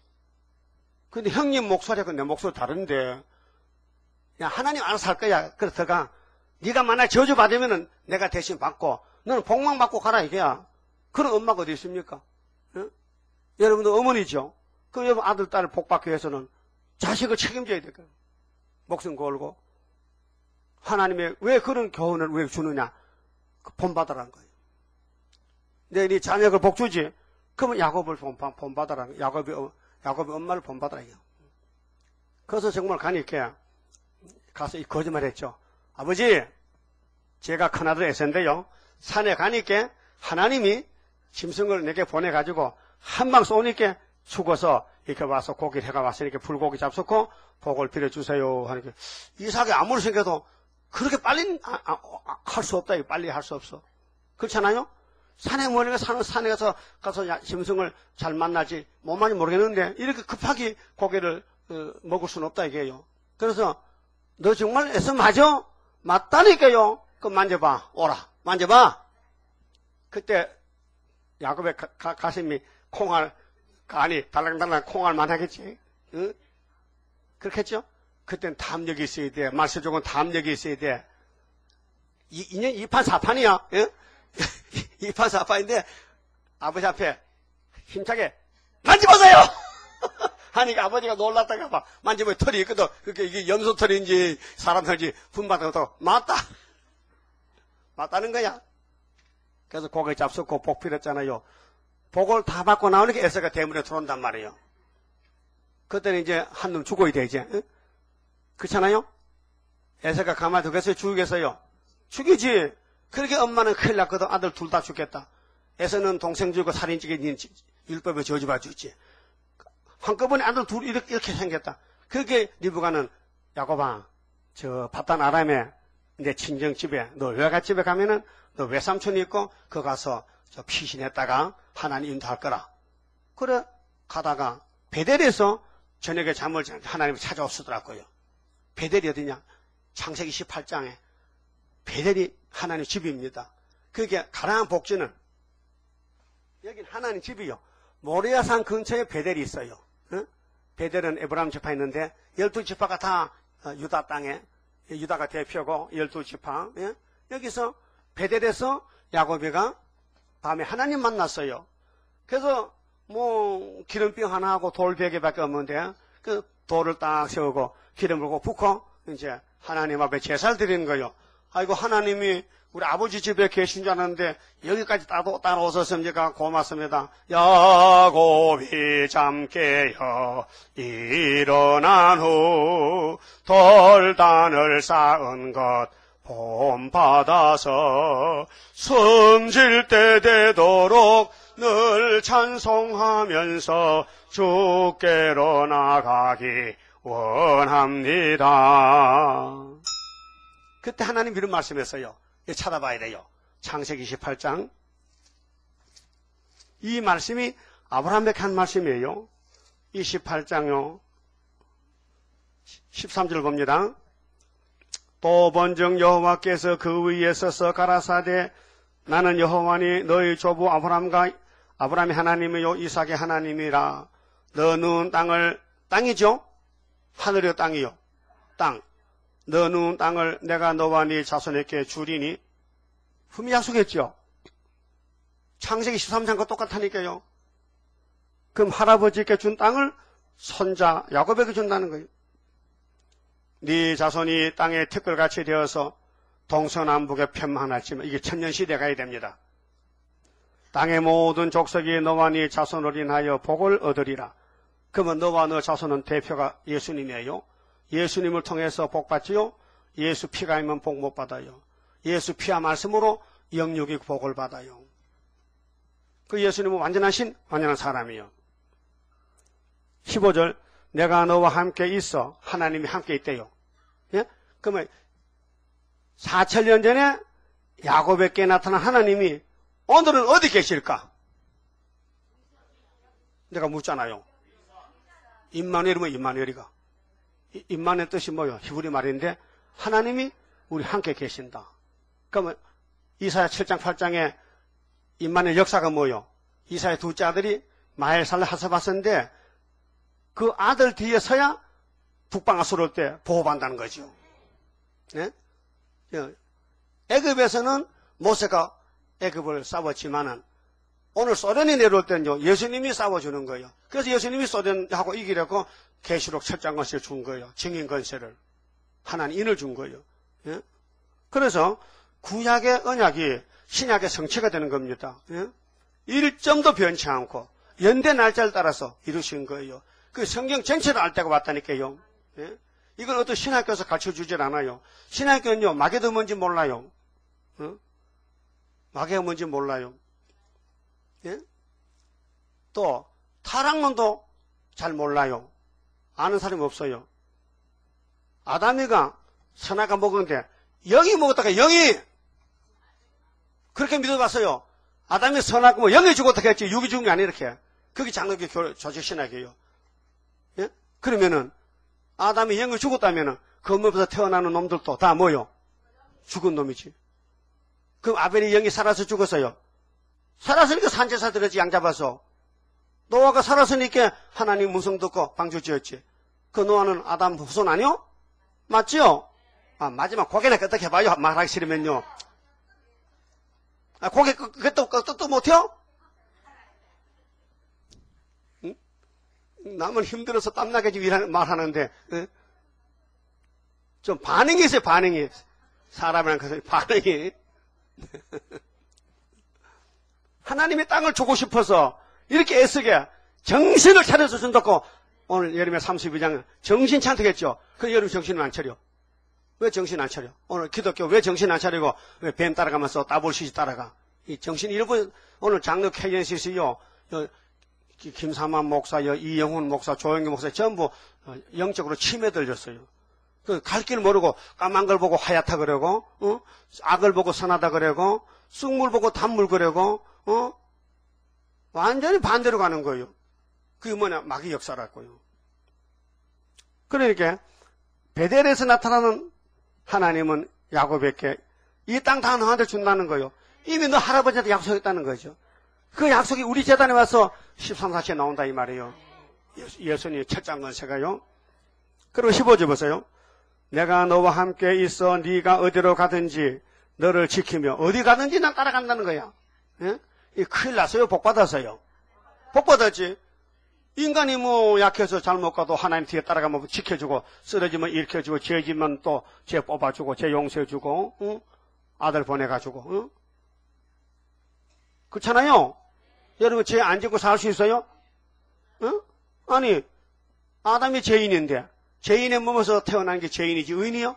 근데 형님 목소리하고 내 목소리 다른데 야 하나님 알아서 할 거야. 그래서가 네가 만약 저주 받으면은 내가 대신 받고 너는 복만 받고 가라 이게야. 그런 엄마가 어디 있습니까? 어? 여러분도 어머니죠. 그 여러분 아들 딸을 복 받기 위해서는 자식을 책임져야 될까? 목숨 걸고 하나님의 왜 그런 교훈을 왜 주느냐? 그 본받으라는 거예요. 내 네 자녀를 복 주지. 그러면 야곱을 본받으라는 거예요. 야곱이 야곱이 엄마를 본받으라요. 그래서 정말 가니까 가서 이 거짓말 했죠. 아버지, 제가 큰아들 에서인데요. 산에 가니까 하나님이 짐승을 내게 보내가지고 한 방 쏘니까 죽어서 이렇게 와서 고기를 해가 왔으니까 불고기 잡수고 복을 빌어주세요 하니까 이삭이 아무리 생각해도 그렇게 빨리 아, 아, 할 수 없다. 빨리 할 수 없어. 그렇잖아요? 산에 머리가 사는 산에 가서 가서 야, 짐승을 잘 만나지 뭐만이 모르겠는데 이렇게 급하게 고기를 어, 먹을 수는 없다 이게요. 그래서 너 정말 애써 맞아? 맞다니까요. 그럼 만져봐. 오라. 만져봐. 그때 야곱의 가, 가, 가슴이 콩알 아니 달랑달랑 콩알만 하겠지. 응? 그렇겠죠? 그땐 담력이 있어야 돼. 말세족은 담력이 있어야 돼. 이, 이년 이판사판이야. 응? 이판사판인데 아버지 앞에 힘차게 만져보세요. 하니까 아버지가 놀랐다가 봐. 만져보면 털이 있거든. 그게 이게 염소털인지 사람 털인지 분받아도 맞다. 맞다는 거야. 그래서 고기 잡수고 복 빌었잖아요. 복을 다 받고 나오니까 에서가 대문에 들어온단 말이에요. 그때는 이제 한 놈 죽어야 돼 이제. 응? 그렇잖아요? 에서가 가만히 두겠어요? 죽이겠어요? 죽이지. 그렇게 엄마는 큰일 났거든. 아들 둘 다 죽겠다. 에서는 동생 죽이고 살인 찍인 율법에 저주받아 주지. 한꺼번에 아들 둘 이렇게, 이렇게 생겼다. 그렇게 리브가는 야곱아, 저 바단 아람에 내 친정집에 너 외갓집에 가면은 너 외삼촌이 있고 그 가서 저 피신했다가 하나님 인도할 거라. 그래 가다가 베델에서 저녁에 잠을 자는데 하나님이 찾아오시더라고요. 베델이 어디냐? 창세기 십팔 장에 베델이 하나님 집입니다. 그게 가나안 복지는 여긴 하나님 집이요. 모리아산 근처에 베델이 있어요. 응? 베델은 에브라임 지파 있는데 열두 지파가 다 유다 땅에 유다가 대표고 열두 지파. 예? 여기서 베델에서 야곱이가 밤에 하나님 만났어요. 그래서 뭐 기름병 하나 하고 돌 베개밖에 없는데 그 돌을 딱 세우고 기름 불고 붓고 이제 하나님 앞에 제사를 드리는 거예요. 아이고 하나님이 우리 아버지 집에 계신 줄 알았는데 여기까지 따로 따라오셨습니까? 고맙습니다. 야곱이 잠 깨어 일어난 후 돌단을 쌓은 것 본받아서 성질 때 되도록 늘 찬송하면서 주께로 나가기 원합니다. 그때 하나님 이런 말씀했어요. 찾아봐야 돼요. 창세기 이십팔 장. 이 말씀이 아브라함에게 한 말씀이에요. 이십팔 장요. 십삼 절 봅니다. 또 번정 여호와께서 그 위에 서서 가라사대 나는 여호와니 너희 조부 아브라함과 아브라함이 하나님이요 이삭의 하나님이라. 너는 땅을 땅이죠? 하늘이요 땅이요? 땅. 너는 땅을 내가 너와 네 자손에게 주리니. 분명히 약속했죠? 창세기 십삼 장과 똑같다니까요. 그럼 할아버지께 준 땅을 손자 야곱에게 준다는 거예요. 네 자손이 땅의 티끌같이 되어서 동서남북에 편만할지만 이게 천년시대가 가야 됩니다. 땅의 모든 족속이 너와 네 자손을 인하여 복을 얻으리라. 그러면 너와 너 자손은 대표가 예수님이에요. 예수님을 통해서 복 받지요. 예수 피가 있으면 복 못 받아요. 예수 피와 말씀으로 영육이 복을 받아요. 그 예수님은 완전하신 완전한 사람이요. 십오 절 내가 너와 함께 있어. 하나님이 함께 있대요. 예? 그러면 사천 년 전에 야곱에게 나타난 하나님이 오늘은 어디 계실까? 내가 묻잖아요. 임마누엘이면 임마누엘이가. 임마누엘 뜻이 뭐요? 히브리 말인데 하나님이 우리 함께 계신다. 그러면 이사야 칠 장 팔 장에 임마누엘 역사가 뭐요? 이사야 둘째 아들이 마엘살레 하사바스인데 그 아들 뒤에 서야 북방아 쏠을 때 보호받는다는 거죠. 네? 애굽에서는 모세가 애굽을 싸웠지만은 오늘 소련이 내려올 때는요 예수님이 싸워주는 거예요. 그래서 예수님이 소련하고 이기려고 계시록 칠 장 권세를 준 거예요. 증인 권세를 하나님 인을 준 거예요. 예? 그래서 구약의 언약이 신약의 성취가 되는 겁니다. 예? 일점도 변치 않고 연대 날짜를 따라서 이루신 거예요. 그 성경 전체를 알 때가 왔다니까요. 예? 이걸 어떤 신학교에서 가르쳐주질 않아요. 신학교는요 마귀도 뭔지 몰라요. 어? 마귀가 뭔지 몰라요. 예? 또 타락론도 잘 몰라요. 아는 사람이 없어요. 아담이가 선악과 먹었는데 영이 먹었다가 영이 그렇게 믿어봤어요. 아담이 선악과 뭐 영이 죽었다 했지 육이 죽은 게 아니라 이렇게. 그게 장로교 조직신학이에요. 예? 그러면은 아담이 영이 죽었다면은 그 몸에서 태어나는 놈들도 다 뭐요? 죽은 놈이지. 그럼 아벨이 영이 살아서 죽었어요. 살았으니까 산제사 들었지 양 잡아서. 노아가 살았으니까 하나님 음성 듣고 방주 지었지. 그 노아는 아담 후손 아니요? 맞죠? 아, 마지막 고개나 끄덕 해봐요. 말하기 싫으면요. 아, 고개 끄덕 끄덕도 못해요? 응? 남은 힘들어서 땀나게 지금 말하는데, 응? 좀 반응이 있어요, 반응이. 사람이란 것은 반응이. 하나님의 땅을 주고 싶어서 이렇게 애쓰게 정신을 차려서 준다고 오늘 예레미야 삼십이 장 정신 찬택했죠. 그 여러분 정신을 안 차려. 왜 정신 안 차려? 오늘 기독교 왜 정신 안 차리고 왜 뱀 따라가면서 따블시시 따라가? 이 정신 잃어버려. 오늘 장로 케이엔시스요. 김삼환 목사, 이영훈 목사, 조영기 목사 전부 영적으로 치매 들렸어요. 그 갈 길 모르고 까만 걸 보고 하얗다 그러고, 어? 악을 보고 선하다 그러고, 쑥물 보고 단물 그러고, 어? 완전히 반대로 가는 거예요. 그게 뭐냐? 마귀 역사라고요. 그러니까 베델에서 나타나는 하나님은 야곱에게 이 땅 다 너한테 준다는 거예요. 이미 너 할아버지한테 약속했다는 거죠. 그 약속이 우리 재단에 와서 십삼, 사시에 나온다 이 말이에요. 예수님의 첫 장건세가요. 그리고 십오 절 보세요. 내가 너와 함께 있어 네가 어디로 가든지 너를 지키며 어디 가든지 난 따라간다는 거야. 예? 이 큰일 났어요. 복 받았어요. 복 받았지. 인간이 뭐 약해서 잘못 가도 하나님 뒤에 따라가면 지켜주고 쓰러지면 일으켜주고 죄지면 또 죄 뽑아주고 죄 용서해주고 응? 아들 보내가지고 응? 그렇잖아요. 여러분 죄 안 짓고 살 수 있어요? 응? 아니 아담이 죄인인데 죄인의 몸에서 태어난 게 죄인이지 의인이요?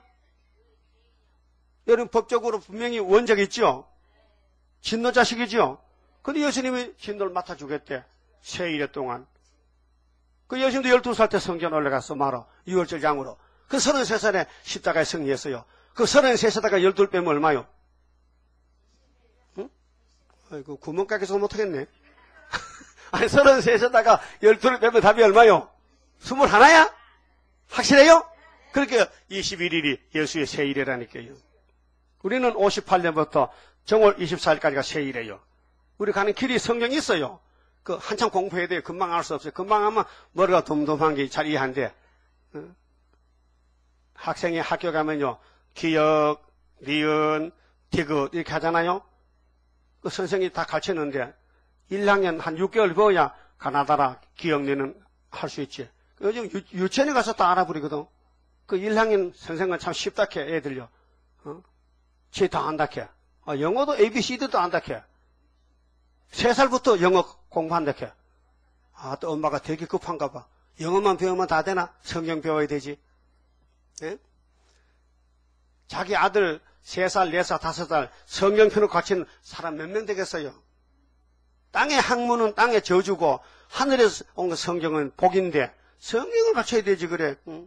여러분 법적으로 분명히 원적 있죠? 진노 자식이죠? 근데 예수님이 진노를 맡아주겠대. 세 일의 동안. 그 예수님도 열두 살 때 성전 올라갔어, 말어. 유월절 장으로. 그 서른세 살에 십자가에 승리했어요. 그 서른세 살다가 열둘 빼면 얼마요? 응? 아이고, 구멍가게서 못하겠네. 아니, 서른세 살다가 열둘 빼면 답이 얼마요? 스물하나야? 확실해요? 그렇게 이십일 일이 예수의 세일이라니까요. 우리는 오십팔 년부터 정월 이십사 일까지가 세일이에요. 우리 가는 길이 성경이 있어요. 그 한참 공부해야 돼요. 금방 알 수 없어요. 금방 하면 머리가 둠둠한 게 잘 이해한데 어? 학생이 학교 가면요 기역, 니은, 디귿 이렇게 하잖아요. 그 선생님이 다 가르치는데 일 학년 한 육 개월 배워야 가나다라 기역, 니은 할 수 있지. 요즘 유, 유치원에 가서 다 알아버리거든. 그 일 학년 선생은 참 쉽다 캐 애들요. 어? 쟤 다 안다 캐. 어, 영어도 에이비씨디도 안다 캐. 세 살부터 영어 공부한다 캐. 아, 또 엄마가 되게 급한가 봐. 영어만 배우면 다 되나? 성경 배워야 되지. 예? 자기 아들 세 살, 네 살, 다섯 살 성경 펴놓고 가르치는 사람 몇 명 되겠어요? 땅의 학문은 땅의 저주고 하늘에서 온 성경은 복인데 성경을 가르쳐야 되지 그래. 응?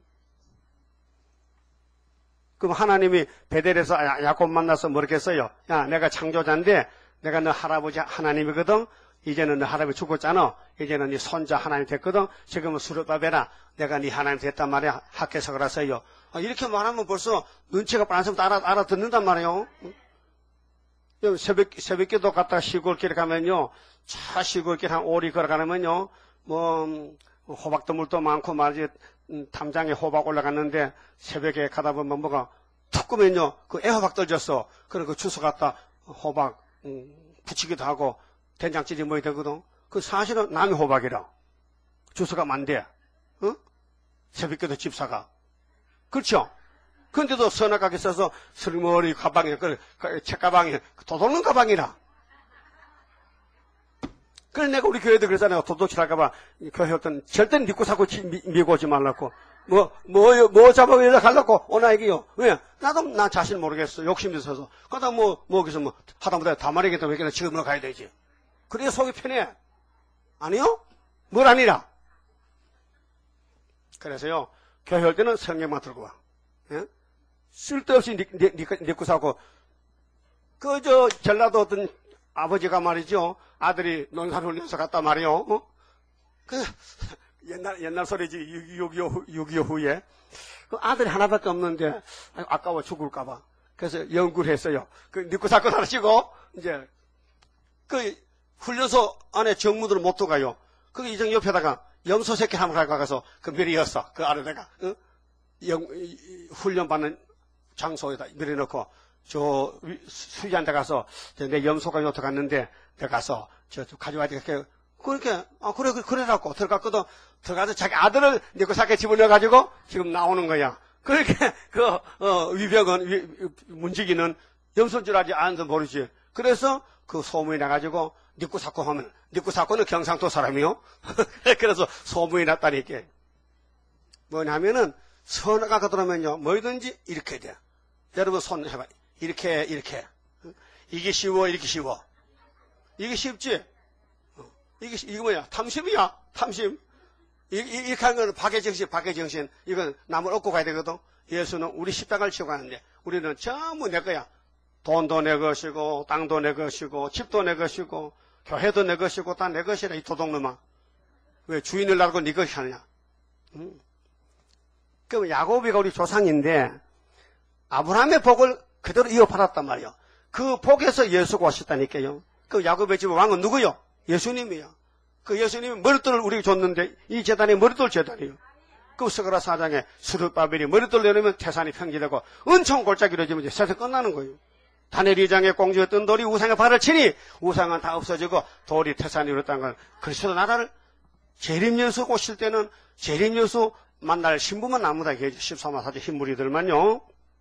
그럼 하나님이 베델에서 야곱 만나서 뭐랬겠어요? 야, 내가 창조자인데 내가 너 할아버지 하나님이거든. 이제는 너 할아버지 죽었잖아. 이제는 네 손자 하나님 됐거든. 지금은 수르바벨아 내가 네 하나님 됐단 말이야. 학교에서 그라서요. 아, 이렇게 말하면 벌써 눈치가 빠른 알아, 알아듣는단 말이에요. 응? 새벽, 새벽기도 갔다가 시골길에 가면요. 차 시골길 한 오리 걸어가면요. 뭐 호박도물도 많고 말이지. 음, 담장에 호박 올라갔는데 새벽에 가다 보면 뭐가 툭 끄면요. 그 애호박 떨졌어. 그래 그 주워 갖다 호박 음, 붙이기도 하고 된장찌개 뭐이 되거든. 그 사실은 남의 호박이라. 주소가 만대. 어? 새벽에도 집사가. 그렇죠? 근데도 선악하게 써서 슬머리 가방에, 그, 책가방에, 도둑놈 가방이라. 그래 내가 우리 교회도 그러잖아요. 도둑질할까봐 교회 어떤 절대 믿고 사고 미고 오지 말라고. 뭐, 뭐, 뭐 잡아서 가려고 오나 얘기요. 왜? 나도 나 자신 모르겠어. 욕심이 있어서. 그러다 뭐, 뭐, 거기서 뭐, 하다못해 다 말이겠다. 왜 이렇게 지금으로 가야 되지? 그래야 속이 편해. 아니요? 뭘 아니라. 그래서요, 교회 올 때는 성경만 들고 와. 예? 쓸데없이 니고 사고. 그, 저, 전라도 어떤 아버지가 말이죠. 아들이 논산훈련소 갔다 말이요. 어? 그, 옛날, 옛날 소리지. 육이오, 육이오 후에. 그 아들이 하나밖에 없는데, 아까워 죽을까봐. 그래서 연구를 했어요. 그, 니고 사건 하시고, 이제, 그, 훈련소 안에 정무들은 못 들어가요. 그 이정 옆에다가 염소 새끼 한번 가서 그 밀이었어. 그 아래다가, 어? 영, 훈련받는 장소에다 밀어넣고, 저 수지한테 가서 내 염소가 요터 갔는데 내가 가서 저 가져와야 되겠게 그렇게 아 그래 그래라고 들어갔거든. 들어가서 자기 아들을 내고 사게 집어넣어 가지고 지금 나오는 거야. 그렇게 그 어, 위병은 위, 문지기는 염소인 줄 알지 아는지 모르지. 그래서 그 소문이 나가지고 니꾸 사코 하면 니꾸 사코는 경상도 사람이요. 그래서 소문이 났다니까. 뭐냐면은 선화가 그러면요 뭐든지 이렇게 돼. 여러분 손 해봐. 이렇게 이렇게 이게 쉬워 이렇게 쉬워 이게 쉽지 이게 이게 뭐야 탐심이야 탐심 이, 이, 이렇게 하는 건 박애정신 박애정신 이건 남을 얻고 가야 되거든. 예수는 우리 십자가를 치고 가는데 우리는 전부 내 거야. 돈도 내 것이고 땅도 내 것이고 집도 내 것이고 교회도 내 것이고 다 내 것이라 이 도둑놈아. 왜 주인을 알고 네 것이 하느냐. 음. 그럼 야곱이가 우리 조상인데 아브라함의 복을 그대로 이어받았단 말이요. 그 복에서 예수가 오셨다니까요. 그 야곱의 집 왕은 누구요? 예수님이요. 그 예수님이 머릿돌을 우리에게 줬는데 이 재단이 머릿돌 재단이에요. 그 스가랴 사 장에 스룹바벨이 머리돌 내놓으면 태산이 평지되고 은총 골짜기로 지면 세상 끝나는 거예요. 다니엘 이 장에 공주였던 돌이 우상의 발을 치니 우상은 다 없어지고 돌이 태산이 이뤘다는 건 그리스도 나라를 재림예수 오실 때는 재림예수 만날 신부만 남는다. 이게 십삼 화 사제 흰무리들만요.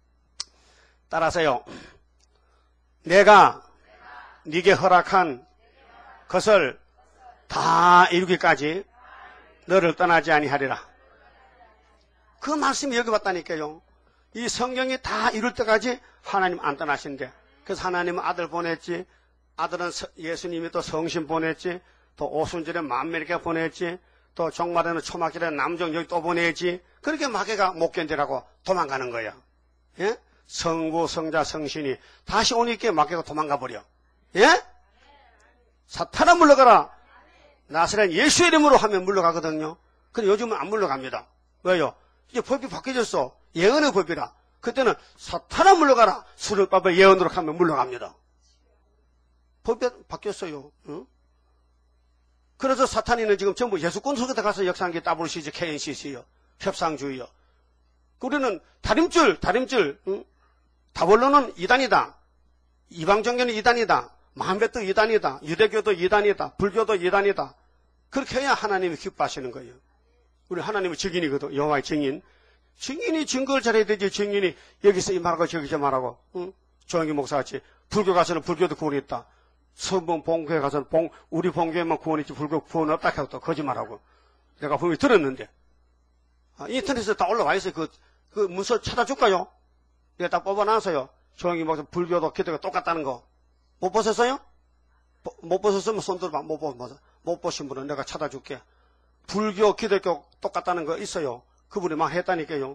따라서요. 내가 네게 허락한 것을 다 이루기까지 너를 떠나지 아니하리라. 그 말씀이 여기 왔다니까요. 이 성경이 다 이룰 때까지 하나님 안 떠나신대. 그래서 하나님은 아들 보냈지. 아들은 예수님이 또 성신 보냈지. 또 오순절에 만명에게 보냈지. 또 종말에는 초막절에 남종 여기 또 보내지. 그렇게 마귀가 못 견디라고 도망가는 거야. 예? 성부, 성자, 성신이 다시 오니까 마귀가 도망가 버려. 예? 사탄아 물러가라. 나사렛 예수 이름으로 하면 물러가거든요. 근데 요즘은 안 물러갑니다. 왜요? 이제 법이 바뀌어졌어. 예언의 법이라. 그때는 사탄아 물러가라. 스룹바벨 예언으로 하면 물러갑니다. 법이 바뀌었어요. 응? 그래서 사탄이는 지금 전부 예수권 속에 가서 역사한 게 더블유씨지, 케이엔씨씨요. 협상주의요. 우리는 다림줄, 다림줄, 응? 다볼로는 이단이다. 이방종교는 이단이다. 마음배도 이단이다. 유대교도 이단이다. 불교도 이단이다. 그렇게 해야 하나님이 기뻐하시는 거예요. 우리 하나님의 증인이거든. 여호와의 증인. 증인이 증거를 잘해야 되지. 증인이 여기서 이 말하고 저기서 말하고. 응? 조영기 목사같이 불교 가서는 불교도 구원이 있다. 서본 본교에 가서는 봉, 우리 본교에만 구원이 있지 불교 구원 없다 하고 또 거짓말하고. 내가 분명히 들었는데. 아, 인터넷에 다 올라와 있어요. 그, 그 문서 찾아줄까요? 내가 딱 뽑아놨어요. 조영기 목사 불교도 기도가 똑같다는 거. 못 보셨어요? 보, 못 보셨으면 손 들어봐. 못, 보, 못 보신 분은 내가 찾아줄게. 불교, 기독교 똑같다는 거 있어요. 그분이 막 했다니까요.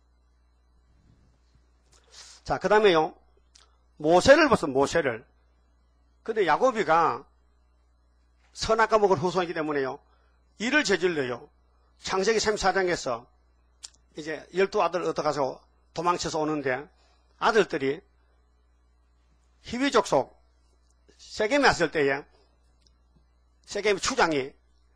자, 그 다음에요. 모세를 봤어, 모세를. 근데 야곱이가 선악과 먹을 후손이기 때문에요. 이를 저질러요. 창세기 삼십사 장에서 이제 열두 아들 얻어가서 도망쳐서 오는데 아들들이 히위 족속 세겜에 왔을 때에 세겜 추장이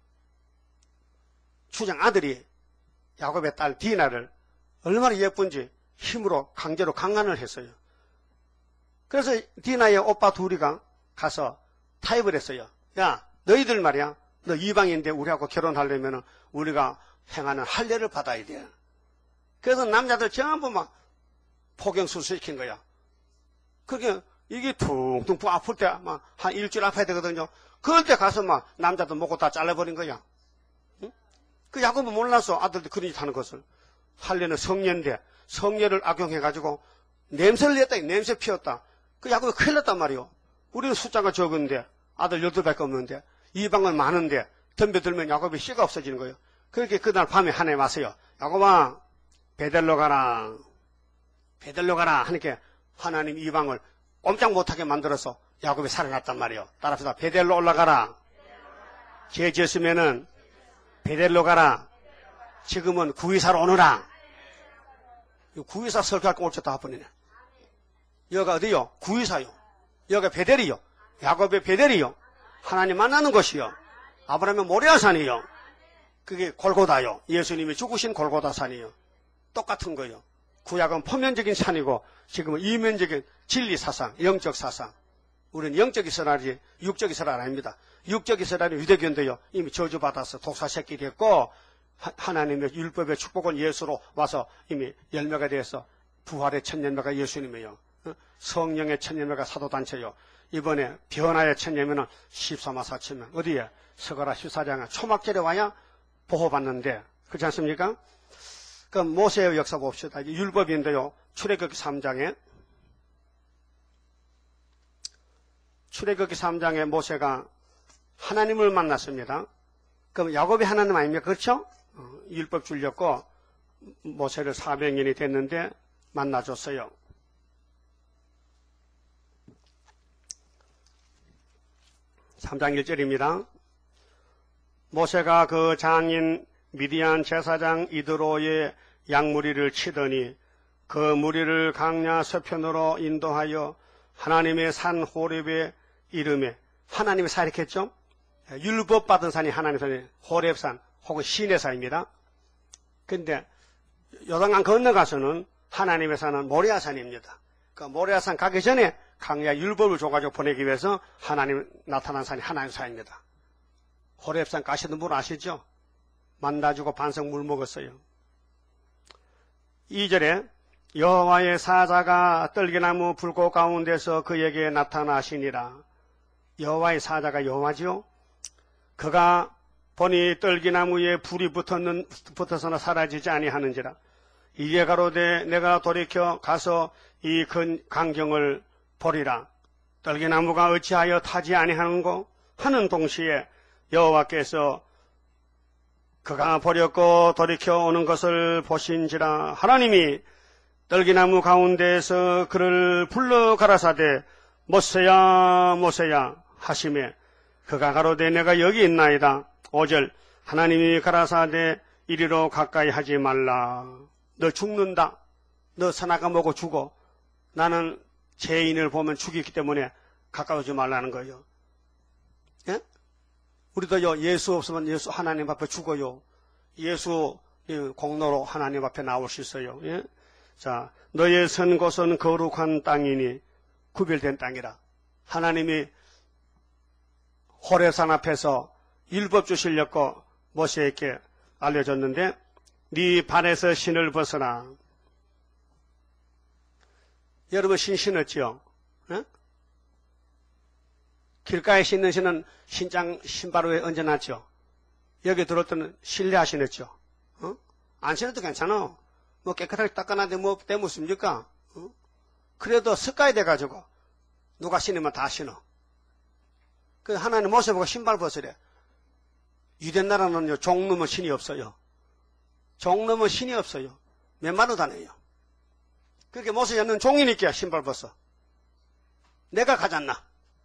추장 아들이 야곱의 딸 디나를 얼마나 예쁜지 힘으로 강제로 강간을 했어요. 그래서 디나의 오빠 둘이가 가서 타협을 했어요. 야, 너희들 말이야. 너 이방인데 우리하고 결혼하려면 우리가 행하는 할례를 받아야 돼. 그래서 남자들 전부 막 포경수술 시킨 거야. 그렇게 이게 퉁퉁 아플 때 막 한 일주일 아파야 되거든요. 그럴 때 가서 막 남자들 먹고 다 잘라버린 거야. 응? 그 야곱은 몰랐어. 아들들 그런 짓 하는 것을. 할례는 성례인데 성례를 악용해가지고 냄새를 냈다. 냄새 피웠다. 그 야곱이 큰일 났단 말이요. 우리는 숫자가 적은데 아들 여덟밖에 없는데 이방은 많은데 덤벼들면 야곱이 씨가 없어지는 거예요. 그렇게 그날 밤에 하나님 왔어요. 야곱아 베델로 가라. 베델로 가라 하니까 하나님 이방을 꼼짝 못하게 만들어서 야곱이 살아났단 말이에요. 따라서 베델로 올라가라. 죄 지었으면은 베델로 가라. 지금은 구이사로 오너라. 구이사 설교할 거 옳죠. 다 보내네. 여기가 어디요? 구이사요. 여기가 베델이요. 야곱의 베델이요. 하나님 만나는 곳이요. 아브라함의 모리아산이요. 그게 골고다요. 예수님이 죽으신 골고다 산이요. 똑같은 거요. 구약은 표면적인 산이고 지금은 이면적인 진리 사상, 영적 사상. 우리는 영적 이스라엘이 육적 이스라엘 아닙니다. 육적 이스라엘은 유대교인데요. 이미 저주받아서 독사 새끼 됐고 하나님의 율법의 축복은 예수로 와서 이미 열매가 되어서 부활의 첫 열매가 예수님이에요. 성령의 첫 열매가 사도단체요. 이번에 변화의 첫 열매는 십삼 화 사천명. 어디에? 스가랴 십사 장에 초막절에 와야 보호받는데 그렇지 않습니까? 그럼 모세의 역사 봅시다. 율법인데요. 출애굽기 삼 장에 출애굽기 삼 장에 모세가 하나님을 만났습니다. 그럼 야곱이 하나님 아닙니까? 그렇죠? 어, 율법 줄렸고 모세를 사백 년이 됐는데 만나줬어요. 삼 장 일 절입니다. 모세가 그 장인 미디안 제사장 이드로의 양무리를 치더니 그 무리를 강야 서편으로 인도하여 하나님의 산 호렙에 이름에 하나님의 산 이렇게 했죠? 율법 받은 산이 하나님의 산이 호렙산 혹은 시내산입니다. 근데 요단강 건너가서는 하나님의 산은 모리아산입니다. 그 모리아산 가기 전에 강야 율법을 줘가지고 보내기 위해서 하나님 나타난 산이 하나님 산입니다. 호렙산 가시던 분 아시죠? 만다주고 반석 물 먹었어요. 이 절에 여호와의 사자가 떨기나무 불꽃 가운데서 그에게 나타나시니라. 여호와의 사자가 여호와지요. 그가 보니 떨기나무에 불이 붙었는, 붙어서나 사라지지 아니하는지라. 이에 가로되 내가 돌이켜 가서 이 큰 광경을 보리라. 떨기나무가 어찌하여 타지 아니하는고 하는 동시에 여호와께서 그가 버렸고 돌이켜 오는 것을 보신지라. 하나님이 떨기나무 가운데에서 그를 불러 가라사대 모세야 모세야 하시매 그가 가로되 내가 여기 있나이다. 오 절 하나님이 가라사대 이리로 가까이 하지 말라. 너 죽는다. 너 선악과 먹고 죽어. 나는 죄인을 보면 죽이기 때문에 가까워지 말라는 거예요. 예? 우리도요, 예수 없으면 예수 하나님 앞에 죽어요. 예수 공로로 하나님 앞에 나올 수 있어요. 예? 자, 너의 선 곳은 거룩한 땅이니 구별된 땅이라. 하나님이 호렙산 앞에서 율법 주시려고 모세에게 알려줬는데 네 발에서 신을 벗어나. 여러분 신 신었죠? 예? 길가에 신는 신은 신장 신발 위에 얹어놨죠. 여기 들어올 때는 실내화 신었죠. 어? 안 신어도 괜찮아. 뭐 깨끗하게 닦아놨는데 뭐 때묻습니까? 어? 그래도 습관이 돼가지고 누가 신으면 다 신어. 그 하나님 모세 보고 신발 벗으래. 유대 나라는요 종 넘은 신이 없어요. 종 넘은 신이 없어요. 맨발로 다녀요. 그렇게 모세였는 종이니까 신발 벗어. 내가 가졌나?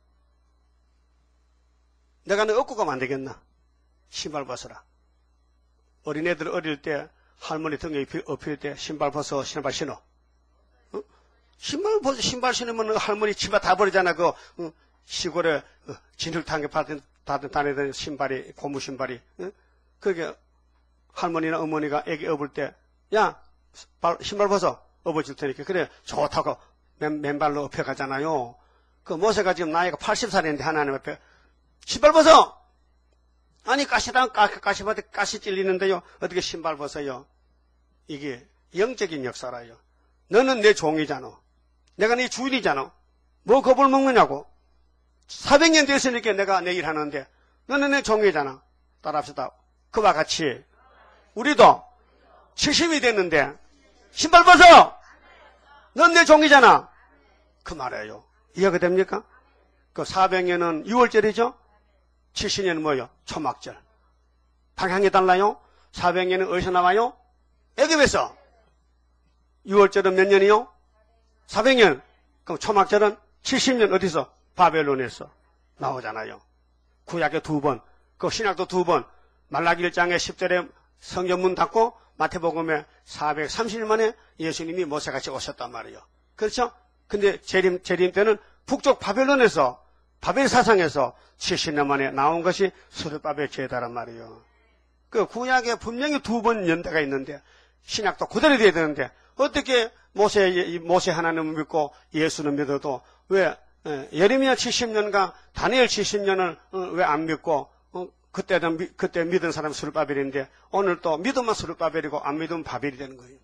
내가 너 업고 가면 안 되겠나? 신발 벗어라. 어린애들 어릴 때 할머니 등에 업힐 때 신발 벗어 신발 신어. 어? 신발 벗어 신발 신으면 할머니 치마 다 버리잖아. 그 어? 시골에 어, 진흙탕에 받은, 받은 다니던 신발이 고무 신발이. 어? 그게 할머니나 어머니가 애기 업을 때 야 신발 벗어 업어줄 테니까 그래 좋다고 맨, 맨발로 업혀가잖아요. 그 모세가 지금 나이가 팔십 살인데 하나님 앞에 신발 벗어! 아니, 가시랑, 가시밭에 가시 찔리는데요. 어떻게 신발 벗어요? 이게 영적인 역사라요. 너는 내 종이잖아. 내가 네 주인이잖아. 뭐 겁을 먹느냐고. 사백 년 됐으니까 내가 내 일 하는데, 너는 내 종이잖아. 따라합시다. 그와 같이, 우리도 칠십이 됐는데, 신발 벗어! 넌 내 종이잖아. 그 말이에요. 이해가 됩니까? 그 사백 년은 유월절이죠? 칠십 년은 뭐예요? 초막절. 방향이 달라요? 사백 년은 어디서 나와요? 애굽에서. 유월절은 몇 년이요? 사백 년. 그럼 초막절은 칠십 년 어디서? 바벨론에서 나오잖아요. 구약에 두 번, 그 신약도 두 번, 말라기 일 장에 십 절에 성경 문 닫고 마태복음에 사백삼십 년 만에 예수님이 모세같이 오셨단 말이에요. 그렇죠? 근데 재림, 재림 때는 북쪽 바벨론에서 바벨 사상에서 칠십 년 만에 나온 것이 스룹바벨 제다란 말이에요. 그 구약에 분명히 두 번 연대가 있는데 신약도 그대로 돼야 되는데 어떻게 모세 모세 하나님을 믿고 예수는 믿어도 왜 예레미야 칠십 년과 다니엘 칠십 년을 왜 안 믿고 그때는 그때 믿은 사람 스룹바벨인데 오늘 또 믿으면 스룹바벨이고 안 믿으면 바벨이 되는 거예요.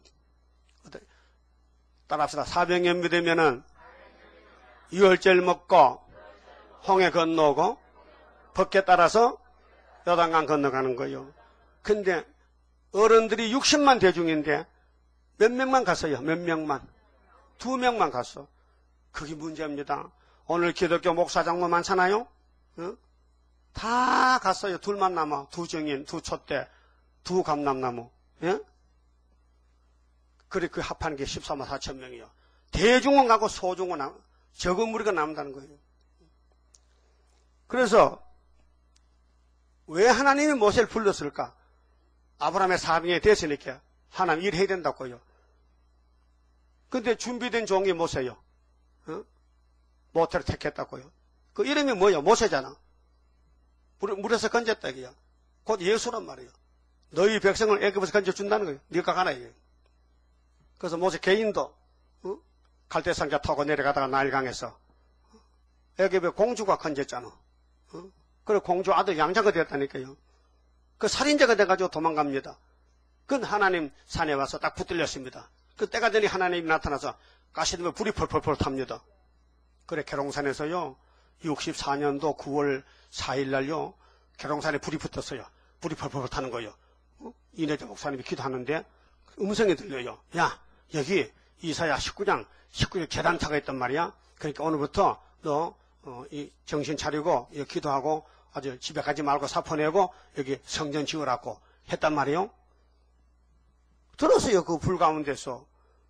따라합시다. 사백 년 믿으면은 유월절 먹고 홍해 건너고 법궤 따라서 요단강 건너가는 거예요. 근데 어른들이 육십만 대중인데 몇 명만 갔어요. 몇 명만. 두 명만 갔어. 그게 문제입니다. 오늘 기독교 목사 장모 많잖아요. 어? 다 갔어요. 둘만 남아. 두 증인, 두 촛대, 두 감람나무. 예? 그래 그 합하는 게 십사만 사천 명이요. 대중은 가고 소중은 남, 적은 무리가 남는다는 거예요. 그래서 왜 하나님이 모세를 불렀을까? 아브라함의 사병이 됐으니까 하나님 일해야 된다고요. 근데 준비된 종이 모세요. 어? 모태를 택했다고요. 그 이름이 뭐예요? 모세잖아. 물, 물에서 건졌다 이게요. 곧 예수란 말이에요. 너희 백성을 애굽에서 건져준다는 거예요. 네가 가라 이게. 그래서 모세 개인도 어? 갈대상자 타고 내려가다가 나일강에서 애굽의 공주가 건졌잖아. 어? 그래 공주 아들 양자가 되었다니까요. 그 살인자가 돼가지고 도망갑니다. 그건 하나님 산에 와서 딱 붙들렸습니다. 그 때가 되니 하나님이 나타나서 가시덤에 불이 펄펄펄 탑니다. 그래 계룡산에서요 육십사 년도 구월 사일 날요 계룡산에 불이 붙었어요. 불이 펄펄 타는 거예요. 어? 이내자 목사님이 기도하는데 음성이 들려요. 야 여기 이사야 십구 장 십구 장 계단차가 있단 말이야. 그러니까 오늘부터 너 어, 이 정신 차리고 여기 기도하고 아주 집에 가지 말고 사포 내고 여기 성전 지으라고 했단 말이에요. 들었어요. 그 불 가운데서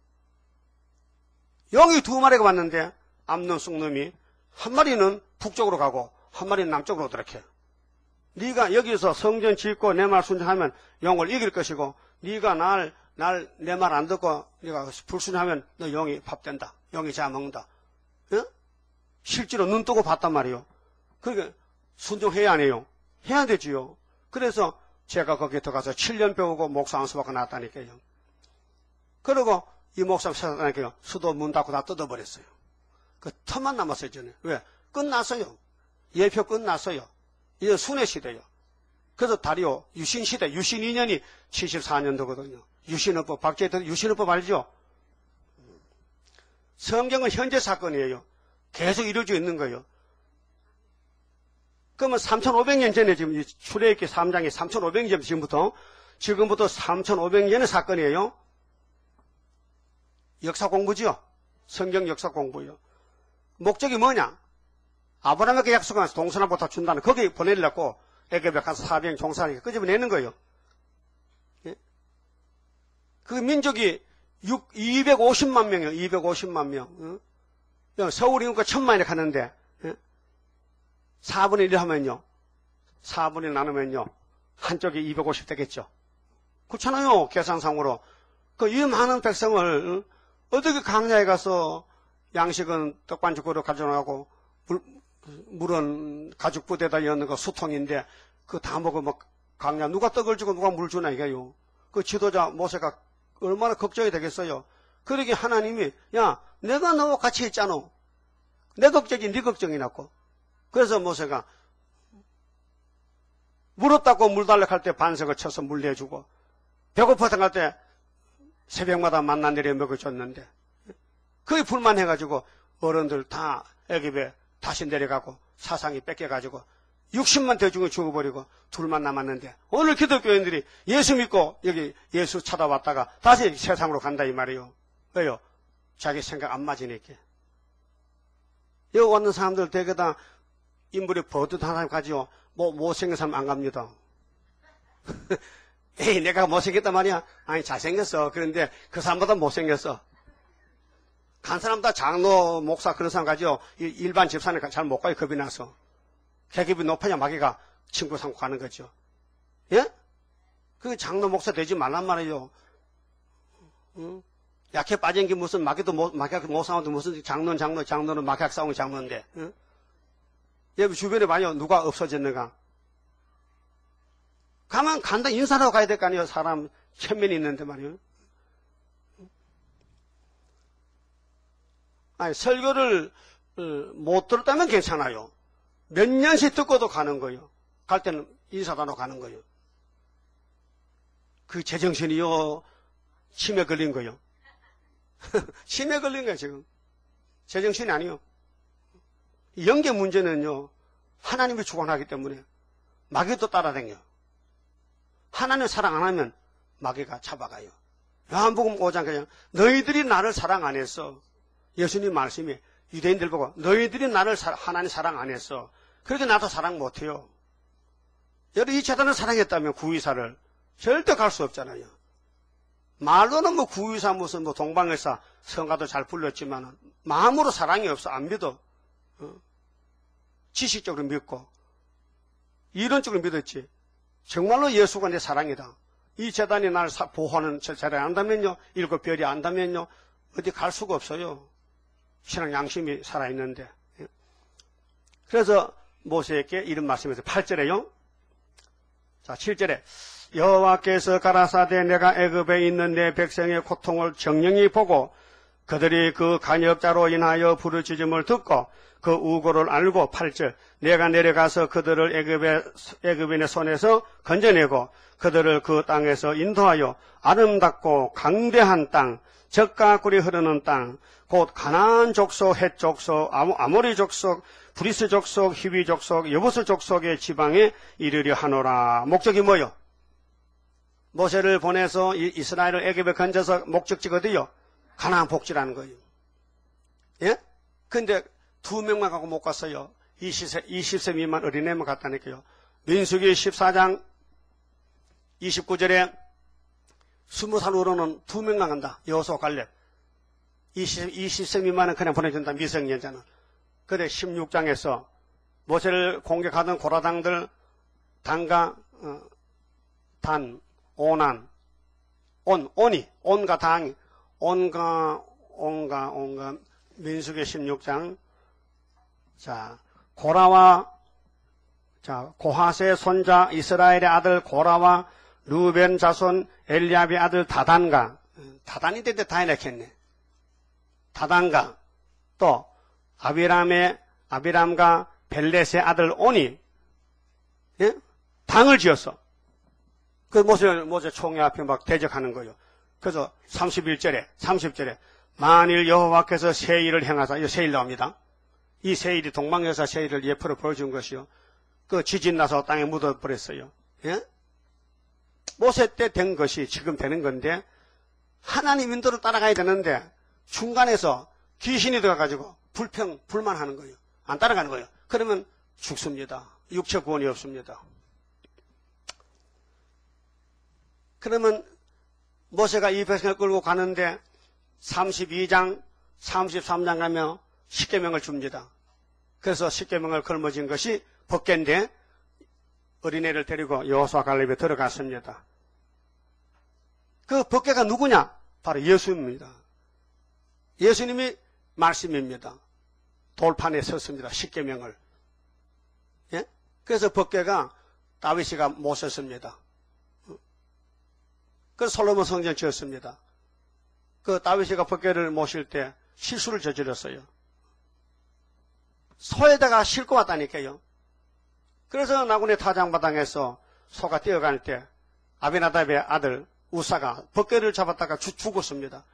영이 두 마리가 왔는데 암놈 쑥놈이 한 마리는 북쪽으로 가고 한 마리는 남쪽으로 오더라케. 네가 여기서 성전 짓고 내 말 순종하면 영을 이길 것이고 네가 날 날 내 말 안 듣고 네가 불순하면 너 영이 밥 된다. 영이 잡아먹는다. 어? 실제로 눈 뜨고 봤단 말이에요. 그러니까 순종해야 안 해요? 해야 되지요. 그래서 제가 거기에 들어가서 칠 년 배우고 목사 안 수받고 나왔다니까요. 그리고 이 목사 찾아다니까요. 수도 문 닫고 다 뜯어버렸어요. 그 터만 남았어요, 저는. 왜? 끝났어요. 예표 끝났어요. 이제 순회 시대요. 그래서 다리오 유신 시대, 유신 이 년이 칠십사 년도거든요. 유신헌법, 박제했던 유신헌법 알죠? 성경은 현재 사건이에요. 계속 이루어지고 있는 거예요. 그러면 삼천오백 년 전에 지금 출애굽기 삼 장에 삼천오백 년 지금부터 지금부터 삼천오백 년의 사건이에요. 역사 공부지요. 성경 역사 공부요. 목적이 뭐냐? 아브라함에게 약속한 동서남북 다 준다는 거기 보내려고 애굽에 가서 사병 종사하니까 끄집어내는 거예요. 예? 그 민족이 이백오십만 명이에요. 이백오십만 명. 어? 서울 인구가 천만이 가는데 예? 사분의 일 하면요. 사분의 일 나누면요. 한쪽이 이백오십 되겠죠. 그렇잖아요. 계산상으로. 그 이 많은 백성을 어떻게 강야에 가서 양식은 떡반죽으로 가져나가고 물, 물은 가죽 부대에다 여는 거 수통인데 그 다 먹어 뭐 강야 누가 떡을 주고 누가 물 주나 이게요. 그 지도자 모세가 얼마나 걱정이 되겠어요. 그러게 하나님이 야 내가 너와 같이 있잖아. 내 걱정이 네 걱정이 났고. 그래서 모세가 물 없다고 물 달라고 할 때 반석을 쳐서 물 내주고 배고파서 갈 때 새벽마다 만나 내려 먹어줬는데 그게 불만해가지고 어른들 다 애굽에 다시 내려가고 사상이 뺏겨가지고 육십만 대중을 죽어버리고 둘만 남았는데 오늘 기독교인들이 예수 믿고 여기 예수 찾아왔다가 다시 세상으로 간다 이 말이에요. 왜요? 자기 생각 안 맞으니까. 여기 왔는 사람들 되게 다 인물이 버듯한 사람 가지요. 뭐 못생긴 사람 안 갑니다. 에이 내가 못생겼단 말이야. 아니 잘생겼어. 그런데 그 사람보다 못생겼어. 간 사람 다 장로 목사 그런 사람 가지요. 일반 집사는 잘 못 가요. 겁이 나서. 계급이 높아야 마귀가 친구 삼고 가는 거죠. 예? 그 장로 목사 되지 말란 말이에요. 응? 약해 빠진 게 무슨 마귀도 못, 마귀가 못 싸워도 무슨 장로는 장로, 장로는 마귀가 싸우는 장로인데. 응? 여기 주변에 봐요. 누가 없어졌는가? 가면 간다 인사하러 가야 될 거 아니에요. 사람 천면이 있는데 말이에요. 아니, 설교를 못 들었다면 괜찮아요. 몇 년씩 듣고도 가는 거예요. 갈 때는 인사도 하러 가는 거예요. 그 제정신이요. 치매 걸린 거예요. 치매 걸린 거예요, 지금. 제정신이 아니요. 영계 문제는요. 하나님이 주관하기 때문에 마귀도 따라다녀요. 하나님 사랑 안 하면 마귀가 잡아가요. 요한복음 오 장 그냥 너희들이 나를 사랑 안 했어. 예수님 말씀이 유대인들 보고 너희들이 나를 사, 하나님 사랑 안 했어. 그렇게 나도 사랑 못해요. 여러분 이 재단을 사랑했다면 구의사를 절대 갈 수 없잖아요. 말로는 뭐 구의사 무슨 뭐 동방의사 성가도 잘 불렀지만 마음으로 사랑이 없어. 안 믿어. 어? 지식적으로 믿고 이론적으로 믿었지. 정말로 예수가 내 사랑이다. 이 재단이 나를 보호하는 재단이 안다면요. 일곱 별이 안다면요. 어디 갈 수가 없어요. 신앙 양심이 살아있는데. 그래서 모세에게 이런 말씀에서 팔 절에요. 자, 칠 절에 여호와께서 가라사대 내가 애굽에 있는 내 백성의 고통을 정령히 보고 그들이 그 간역자로 인하여 부르짖음을 듣고 그 우고를 알고 팔 절 내가 내려가서 그들을 애굽의 애굽인의 손에서 건져내고 그들을 그 땅에서 인도하여 아름답고 강대한 땅 젖과 꿀이 흐르는 땅 곧 가나안 족속, 헷 족속, 아모리 족속, 브리스 족속, 히위 족속, 여부스 족속의 지방에 이르려 하노라. 목적이 뭐요? 모세를 보내서 이스라엘을 애굽에 건져서 목적지가 어디요? 가나안 복지라는 거예요. 예? 근데 두 명만 가고 못 갔어요. 이십 세, 이십 세 미만 어린애만 갔다니까요. 민수기 십사 장 이십구 절에 스무 살 후로는 두 명만 간다. 여호수아 갈렙. 이십, 이십 세 미만은 그냥 보내준다. 미성년자는. 그래 십육 장에서 모세를 공격하던 고라당들 단과 어, 단, 오난, 온, 온이, 온과 당, 온과, 온과, 온과, 민수기 십육 장. 자, 고라와, 자, 고하스의 손자 이스라엘의 아들 고라와 루벤 자손 엘리압의 아들 다단과, 다단이 때때 다 해냈겠네. 다단과, 또, 아비람의, 아비람과 벨렛의 아들 온이, 예? 당을 지었어. 그 모세, 모세 총회 앞에 막 대적하는 거예요. 그래서 삼십일 절에, 삼십 절에, 만일 여호와께서 세일을 행하사, 이거 세일 나옵니다. 이 세일이 동방여사 세일을 예표로 보여준 것이요. 그 지진 나서 땅에 묻어버렸어요. 예? 모세 때 된 것이 지금 되는 건데, 하나님 인도를 따라가야 되는데, 중간에서 귀신이 들어가가지고 불평, 불만하는 거예요. 안 따라가는 거예요. 그러면 죽습니다. 육체 구원이 없습니다. 그러면 모세가 이 백성을 끌고 가는데 삼십이 장, 삼십삼 장 가면 십계명을 줍니다. 그래서 십계명을 걸머진 것이 법궤인데 어린애를 데리고 여호수아 갈렙에 들어갔습니다. 그 법궤가 누구냐? 바로 예수입니다. 예수님이 말씀입니다. 돌판에 섰습니다. 십계명을. 예? 그래서 법궤가 다윗이가 모셨습니다. 그래서 솔로몬 성전 지었습니다. 그 다윗이가 법궤를 모실 때 실수를 저질렀어요. 소에다가 싣고 왔다니까요. 그래서 나군의 타작마당에서 소가 뛰어갈 때 아비나답의 아들 우사가 법궤를 잡았다가 죽, 죽었습니다.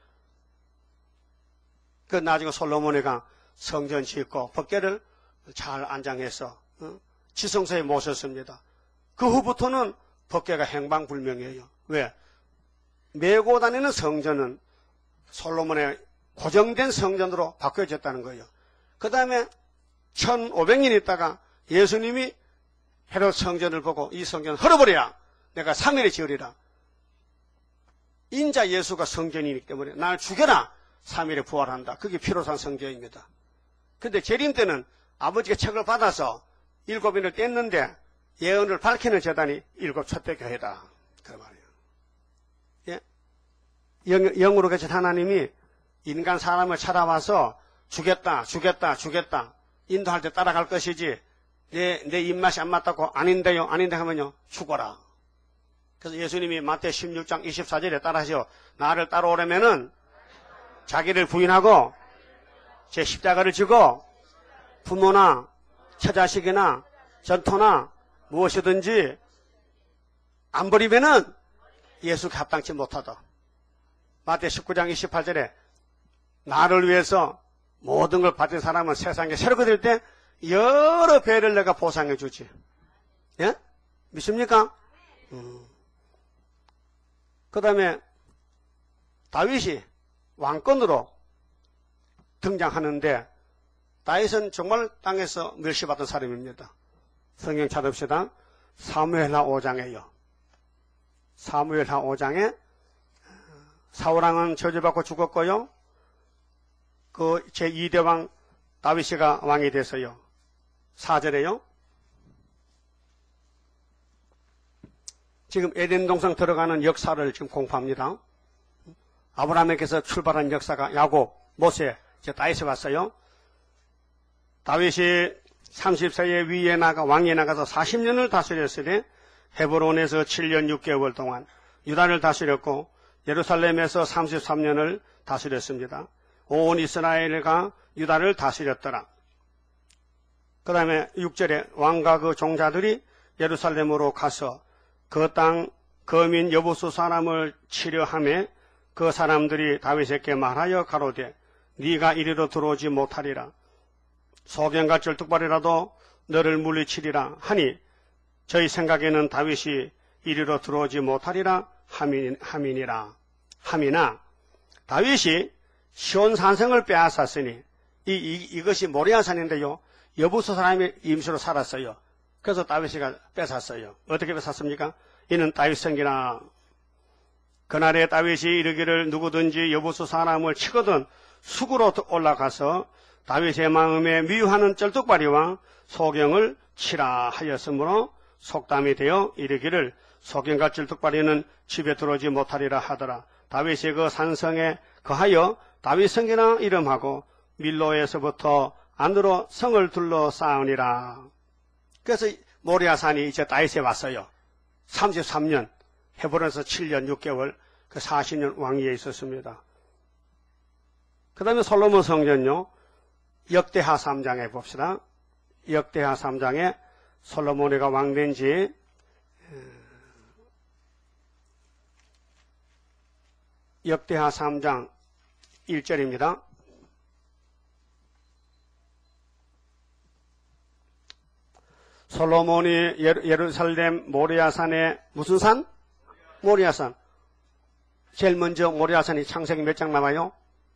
그 나중에 솔로몬이가 성전 짓고 법궤를 잘 안장해서 어? 지성소에 모셨습니다. 그 후부터는 법궤가 행방불명이에요. 왜? 메고 다니는 성전은 솔로몬의 고정된 성전으로 바뀌어졌다는 거예요. 그 다음에 천오백 년 있다가 예수님이 헤롯 성전을 보고 이 성전을 헐어버려야 내가 삼 일에 지으리라. 인자 예수가 성전이기 때문에 날 죽여라. 삼 일에 부활한다. 그게 피로산 성전입니다. 근데 재림 때는 아버지가 책을 받아서 일곱 인을 뗐는데 예언을 밝히는 재단이 일곱 첫째 교회다. 그 말이에요. 예? 영, 영으로 계신 하나님이 인간 사람을 찾아와서 죽였다, 죽였다, 죽였다. 인도할 때 따라갈 것이지 내, 내 입맛이 안 맞다고 아닌데요, 아닌데 하면요, 죽어라. 그래서 예수님이 마태 십육 장 이십사 절에 따라하시오. 나를 따라오려면은 자기를 부인하고 제 십자가를 지고 부모나 처자식이나 전토나 무엇이든지 안 버리면은 예수께 합당치 못하다. 마태 십구 장 이십팔 절에 나를 위해서 모든 걸 받은 사람은 세상에 새롭게 될 때 여러 배를 내가 보상해 주지. 예? 믿습니까? 음. 그 다음에 다윗이 왕권으로 등장하는데 다윗은 정말 땅에서 멸시받은 사람입니다. 성경 찾읍시다. 사무엘하 오 장에요. 사무엘하 오 장에 사울왕은 저주받고 죽었고요. 그 제이 대 왕 다윗이가 왕이 됐어요. 사 절에요. 지금 에덴 동산 들어가는 역사를 지금 공부합니다. 아브라함에게서 출발한 역사가 야곱, 모세, 이제 다윗에 왔어요. 다윗이 삼십 세에 위에 나가 왕위에 나가서 사십 년을 다스렸으니 헤브론에서 칠 년 육 개월 동안 유다를 다스렸고 예루살렘에서 삼십삼 년을 다스렸습니다. 온 이스라엘과 유다를 다스렸더라. 그 다음에 육 절에 왕과 그 종자들이 예루살렘으로 가서 그 땅 거민 여부수 사람을 치려하며 그 사람들이 다윗에게 말하여 가로되 네가 이리로 들어오지 못하리라. 소경과 절뚝발이라도 너를 물리치리라 하니 저희 생각에는 다윗이 이리로 들어오지 못하리라 함인, 함이니라. 함이나 다윗이 시온산성을 빼앗았으니 이, 이, 이것이 모리아산인데요. 여부수 사람이 임시로 살았어요. 그래서 다윗이 뺏었어요. 어떻게 뺏었습니까? 이는 다윗 성기나 그날에 다윗이 이르기를 누구든지 여부수 사람을 치거든 수구로 올라가서 다윗의 마음에 미워하는 쩔뚝발이와 소경을 치라 하였으므로 속담이 되어 이르기를 소경과 쩔뚝발이는 집에 들어오지 못하리라 하더라. 다윗이 그 산성에 거하여 다윗 성기나 이름하고 밀로에서부터 안으로 성을 둘러싸우니라. 그래서 모리아산이 이제 다윗에 왔어요. 삼십삼 년, 헤브론에서 칠 년 육 개월, 그 사십 년 왕위에 있었습니다. 그 다음에 솔로몬 성전요, 역대하 삼 장에 봅시다. 역대하 삼 장에 솔로몬이가 왕된 지 역대하 삼 장 일 절입니다. 솔로몬이 예루살렘 모리아산에 무슨 산? 모리아산. 제일 먼저 모리아산이 창세기 몇 장 나와요?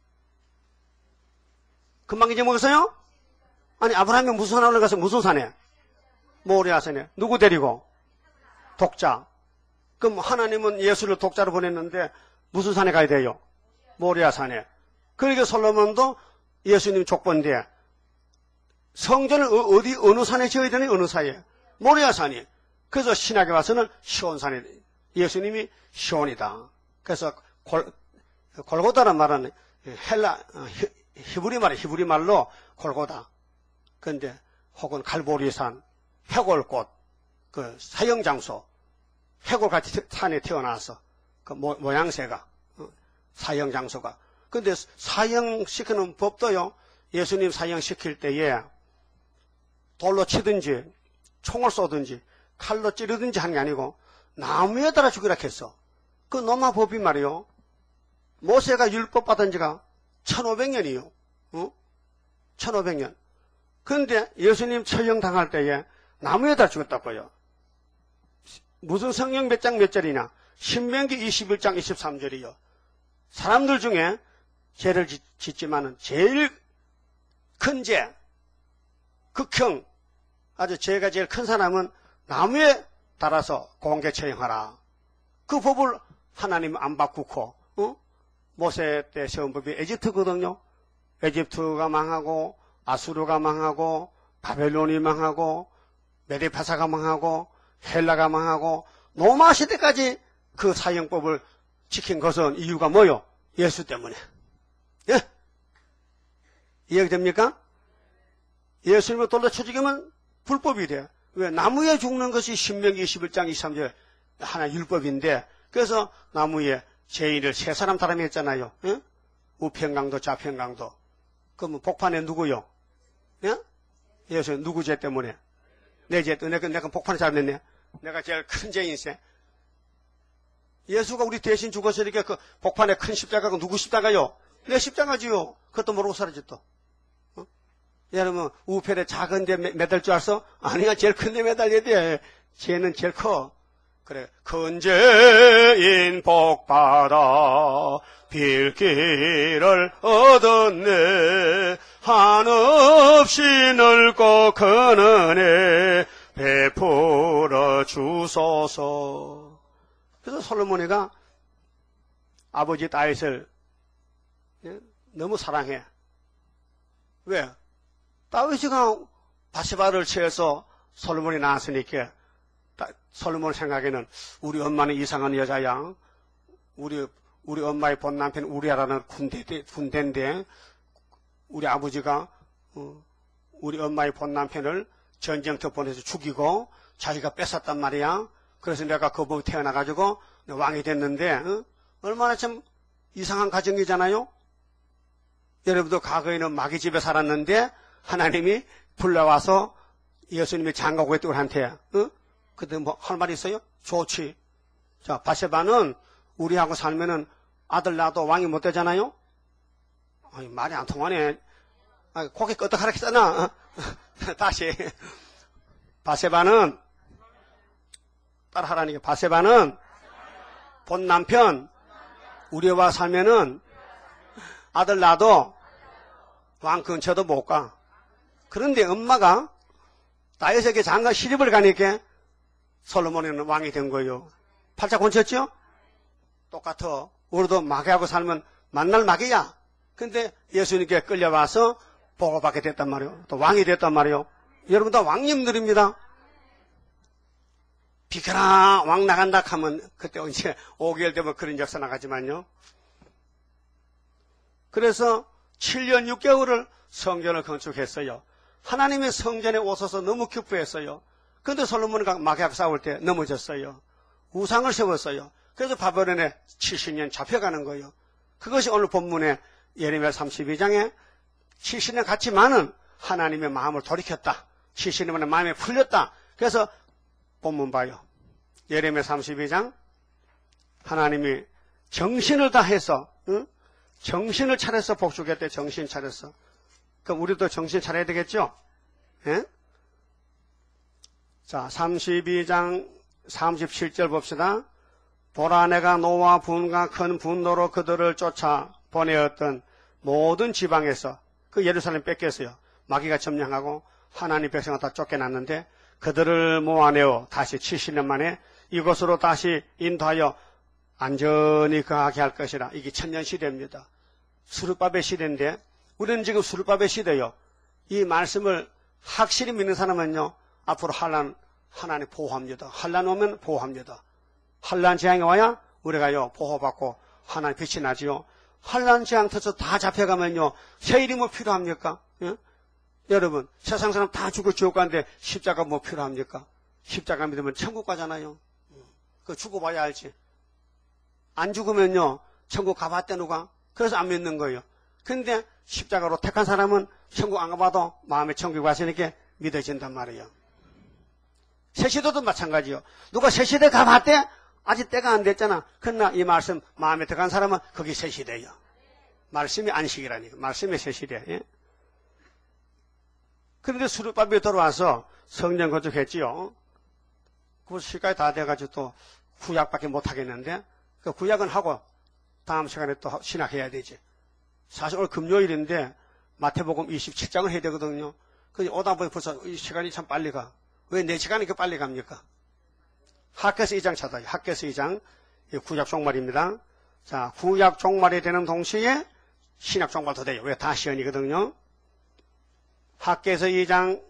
금방 잊어먹었어요? 아니 아브라함이 무슨 산에 올라가서 무슨 산에? 모리아산에. 누구 데리고? 독자. 그럼 하나님은 예수를 독자로 보냈는데 무슨 산에 가야 돼요? 모리아산에. 그러니까 솔로몬도 예수님 족보인데 성전을 어디 어느 산에 지어야 되니? 어느 사이에? 모리아산이. 그래서 신약에 와서는 시온산이. 예수님이 시온이다. 그래서 골, 골고다란 말은 헬라 히브리 말 히브리 말로 골고다. 그런데 혹은 갈보리산, 해골꽃, 그 사형 장소, 해골같이 산에 태어나서 그 모, 모양새가 사형 장소가. 그런데 사형시키는 법도요. 예수님 사형시킬 때에 돌로 치든지 총을 쏘든지 칼로 찌르든지 하는 게 아니고 나무에 달아 죽이라 했어. 그 로마 법이 말이요. 모세가 율법 받은 지가 천오백 년이요. 어? 천오백 년. 그런데 예수님 처형당할 때에 나무에 달아 죽였다고요. 무슨 성경 몇 장 몇 절이냐? 신명기 이십일 장 이십삼 절이요. 사람들 중에 죄를 짓지만은 제일 큰 죄, 극형, 아주 죄가 제일 큰 사람은 나무에 달아서 공개 처형하라. 그 법을 하나님 안 바꾸고, 어? 모세 때 세운 법이 에집트거든요. 에집트가 망하고, 아수르가 망하고, 바벨론이 망하고, 메데파사가 망하고, 헬라가 망하고, 로마 시대까지 그 사형법을 지킨 것은 이유가 뭐요? 예수 때문에. 예? 이해됩니까? 예수님을 돌려 쳐 죽이면 불법이 돼. 왜? 나무에 죽는 것이 신명기 이십일 장 이십삼 절 하나 율법인데, 그래서 나무에 죄인을 세 사람 사람이 했잖아요. 예? 우편강도 좌편강도. 그러면 복판에 누구요? 예? 예수 누구 죄 때문에? 내 죄 때문에. 내가, 내가 복판에 잘못했네. 내가 제일 큰 죄인세. 예수가 우리 대신 죽었으니까 그 복판에 큰 십자가가 누구 십자가요? 내 십자가지요. 그것도 모르고 살아졌다. 어? 여러분 우편에 작은 데 매달 줄 알았어? 아니야, 제일 큰 데 매달려야 돼. 죄는 제일 커. 그래, 큰 죄인 복받아 빌기를 얻었네. 한없이 넓고 큰 은혜 베풀어 주소서. 그래서 솔로몬이가 아버지 다윗을 너무 사랑해. 왜? 다윗이가 바세바를 취해서 솔로몬이 낳았으니까 솔로몬 생각에는 우리 엄마는 이상한 여자야. 우리 우리 엄마의 본 남편 우리아라는 군대 군대인데 우리 아버지가 어, 우리 엄마의 본 남편을 전쟁터 보내서 죽이고 자기가 뺏었단 말이야. 그래서 내가 그 몸에 태어나가지고 왕이 됐는데 어? 얼마나 참 이상한 가정이잖아요. 여러분도 과거에는 마귀 집에 살았는데 하나님이 불러와서 예수님의 장가고 했더한테 어? 그때 뭐 할 말 있어요? 좋지. 자, 바세바는 우리하고 살면은 아들 낳아도 왕이 못 되잖아요. 아니, 말이 안 통하네. 아, 고개 끄덕하게 써놔. 다시. 바세바는 따라하라니까. 바세바는 본 남편 우리와 살면은 아들 낳아도 왕 근처도 못 가. 그런데 엄마가 다윗에게 장가 시집을 가니까 솔로몬은 왕이 된 거예요. 팔자 곤쳤죠? 똑같아. 우리도 마귀하고 살면 만날 마귀야. 근데 예수님께 끌려와서 보호받게 됐단 말이에요. 또 왕이 됐단 말이에요. 여러분 다 왕님들입니다. 비켜라 왕 나간다 하면 그때 이제 오 개월 되면 그런 역사 나가지만요. 그래서 칠 년 육 개월을 성전을 건축했어요. 하나님의 성전에 오셔서 너무 기뻐했어요. 그런데 솔로몬이 마귀하고 싸울 때 넘어졌어요. 우상을 세웠어요. 그래서 바벨론에 칠십 년 잡혀가는 거예요. 그것이 오늘 본문에 예레미야 삼십이 장에 칠십 년 갔지만은 하나님의 마음을 돌이켰다. 칠십 년 만에 마음이 풀렸다. 그래서 본문 봐요. 예레미야 삼십이 장 하나님이 정신을 다해서 응? 정신을 차려서 복주겠대. 정신 차렸어. 그럼 우리도 정신 차려야 되겠죠? 예? 자, 삼십이 장 삼십칠 절 봅시다. 보라 내가 노와 분과 큰 분노로 그들을 쫓아 보내었던 모든 지방에서 그 예루살렘 뺏겼어요. 마귀가 점령하고 하나님 백성을 다 쫓겨났는데 그들을 모아내어 다시 칠십 년 만에 이곳으로 다시 인도하여 안전히 거하게 할 것이라. 이게 천년 시대입니다. 수르바벨 시대인데 우리는 지금 수르바벨 시대요. 이 말씀을 확실히 믿는 사람은요. 앞으로 환난 하나님 보호합니다. 환난 오면 보호합니다. 환난 재앙이 와야 우리가요 보호받고 하나님 빛이 나지요. 환난 재앙 터서 다 잡혀가면요 새 일이 뭐 필요합니까? 예? 여러분 세상 사람 다 죽고 지옥 가는데 십자가 뭐 필요합니까? 십자가 믿으면 천국 가잖아요. 그 죽어봐야 알지. 안 죽으면요 천국 가봤대 누가? 그래서 안 믿는 거예요. 근데 십자가로 택한 사람은 천국 안 가봐도 마음에 천국에 왔으니까 믿어진단 말이에요. 새시대도 마찬가지요. 누가 새시대 가봤대? 아직 때가 안 됐잖아. 그러나 이 말씀 마음에 들어간 사람은 거기 새시대예요. 말씀이 안식이라니까. 말씀이 새시대. 예? 그런데 수르바벨이 들어와서 성전 건축했지요. 그 시간이 다 돼가지고 또 구약밖에 못 하겠는데 그 구약은 하고 다음 시간에 또 신학해야 되지. 사실 오늘 금요일인데 마태복음 이십칠 장을 해야 되거든요. 그 오다 보니 벌써 이 시간이 참 빨리 가. 왜 내 시간이 이렇게 빨리 갑니까? 학개서 이 장 찾아요. 학개서 이 장 구약 종말입니다. 자, 구약 종말이 되는 동시에 신약 종말도 돼요. 왜 다 시연이거든요. 학개서 이 장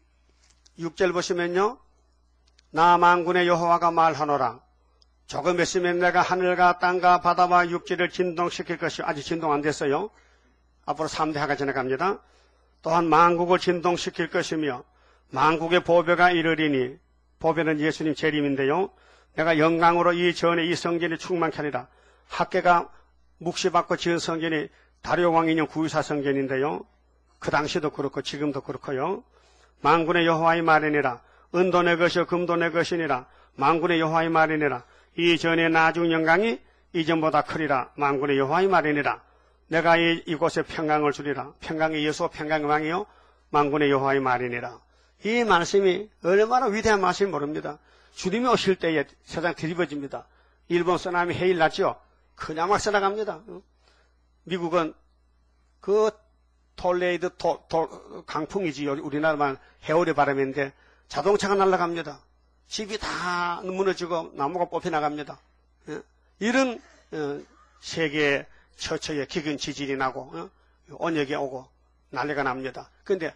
육 절 보시면요. 나 만군의 여호와가 말하노라. 조금 있으면 내가 하늘과 땅과 바다와 육지를 진동시킬 것이 아직 진동 안 됐어요. 앞으로 삼 대 하가 지나갑니다. 또한 만국을 진동시킬 것이며 만국의 보배가 이르리니 보배는 예수님 재림인데요. 내가 영광으로 이 전에 이 성전이 충만케 하리라. 학개가 묵시받고 지은 성전이 다리오 왕 인용 구유사 성전인데요. 그 당시도 그렇고 지금도 그렇고요. 만군의 여호와의 말이니라. 은도 내 것이요 금도 내 것이니라. 만군의 여호와의 말이니라. 이 전의 나중 영광이 이전보다 크리라. 만군의 여호와의 말이니라. 내가 이, 이곳에 평강을 주리라. 평강의 예수 평강의 왕이요 만군의 여호와의 말이니라. 이 말씀이 얼마나 위대한 말씀인지 모릅니다. 주님이 오실 때에 세상 뒤집어집니다. 일본 쓰나미 해일 났죠? 그냥 막 써나갑니다. 미국은 그 톨레이드 도, 도, 강풍이지. 우리나라만 해오리 바람인데 자동차가 날아갑니다. 집이 다 무너지고 나무가 뽑혀나갑니다. 이런 세계 처처에 기근 지진이 나고 온역이 오고 난리가 납니다. 그런데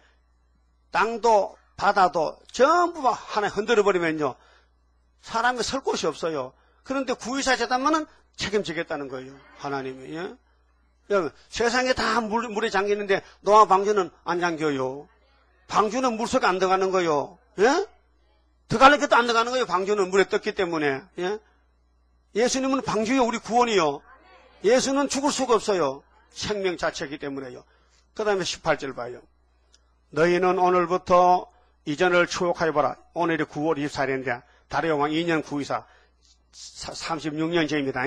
땅도 바다도 전부 하나 흔들어버리면요 사람이 설 곳이 없어요. 그런데 구이사 재단만은 책임지겠다는 거예요. 하나님이. 예? 여러분 세상에 다 물, 물에 잠기는데 노아 방주는 안 잠겨요. 방주는 물속에 안 들어가는 거예요. 예? 들어갈 것도 안 들어가는 거예요. 방주는 물에 떴기 때문에. 예? 예수님은 방주요, 우리 구원이요. 예수는 죽을 수가 없어요. 생명 자체이기 때문에요. 그 다음에 십팔 절 봐요. 너희는 오늘부터 이전을 추억하여보라. 오늘이 구월 이십사일인데 다리오왕 이 년 구이사 삼십육 년째입니다.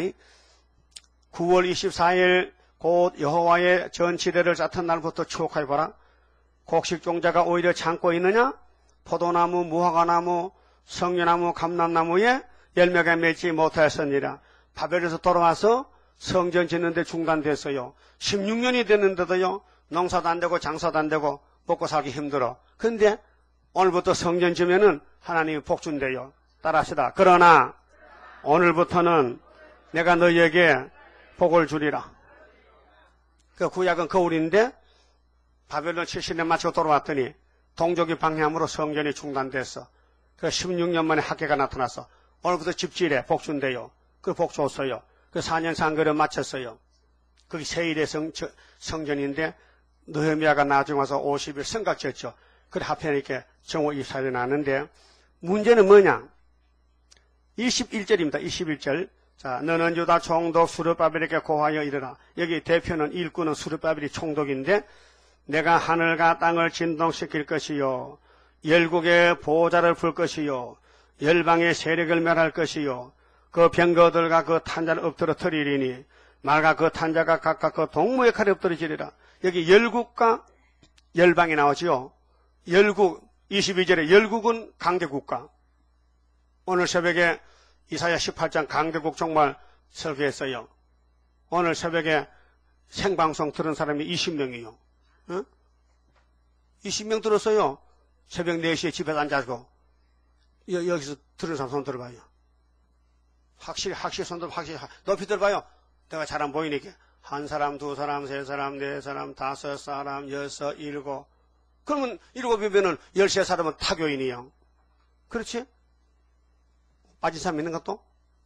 구월 이십사일 곧 여호와의 전치대를 쌓던 날부터 추억하여보라. 곡식종자가 오히려 창고 있느냐? 포도나무, 무화과나무, 성녀나무, 감람나무에 열매가 맺지 못하였으니라. 바벨에서 돌아와서 성전 짓는데 중단됐어요. 십육 년이 됐는데도요, 농사도 안 되고 장사도 안 되고 먹고 살기 힘들어. 근데 오늘부터 성전 지면은 하나님이 복 준대요. 따라합시다. 그러나 오늘부터는 내가 너희에게 복을 주리라. 그 구약은 거울인데 바벨론 칠십 년 마치고 돌아왔더니 동족이 방해함으로 성전이 중단됐어. 그 십육 년 만에 학계가 나타났어. 오늘부터 집지일에 복 준대요. 그 복 줬어요. 그 사 년 상거를 마쳤어요. 그게 세일의 성, 성전인데 느헤미야가 나중에 와서 오십 일 성각 지었죠. 그래 하필 이렇게 정오 이십사일이 나왔는데 문제는 뭐냐? 이십일 절입니다. 이십일 절. 자, 너는 유다 총독 스룹바벨에게 고하여 이르라. 여기 대표는 일꾼은 스룹바벨이 총독인데 내가 하늘과 땅을 진동시킬 것이요 열국의 보호자를 풀 것이요 열방의 세력을 멸할 것이요 그 병거들과 그 탄자를 엎드러뜨리리니 말과 그 탄자가 각각 그 동무의 칼에 엎드러지리라. 여기 열국과 열방이 나오지요. 열국 이십이 절에 열국은 강대국가. 오늘 새벽에 이사야 십팔 장 강대국 정말 설교했어요. 오늘 새벽에 생방송 들은 사람이 이십 명이요. 어? 이십 명 들었어요. 새벽 네 시에 집에 앉아서 여, 여기서 들은 사람 손 들어봐요. 확실히 확실히 손 들어 확실히 높이 들어봐요. 내가 잘 안 보이니까 한 사람, 두 사람, 세 사람, 네 사람, 다섯 사람, 여섯, 일곱. 그러면 일곱이면은 열세 사람은 타교인이요. 그렇지? 빠진 사람 있는 것도?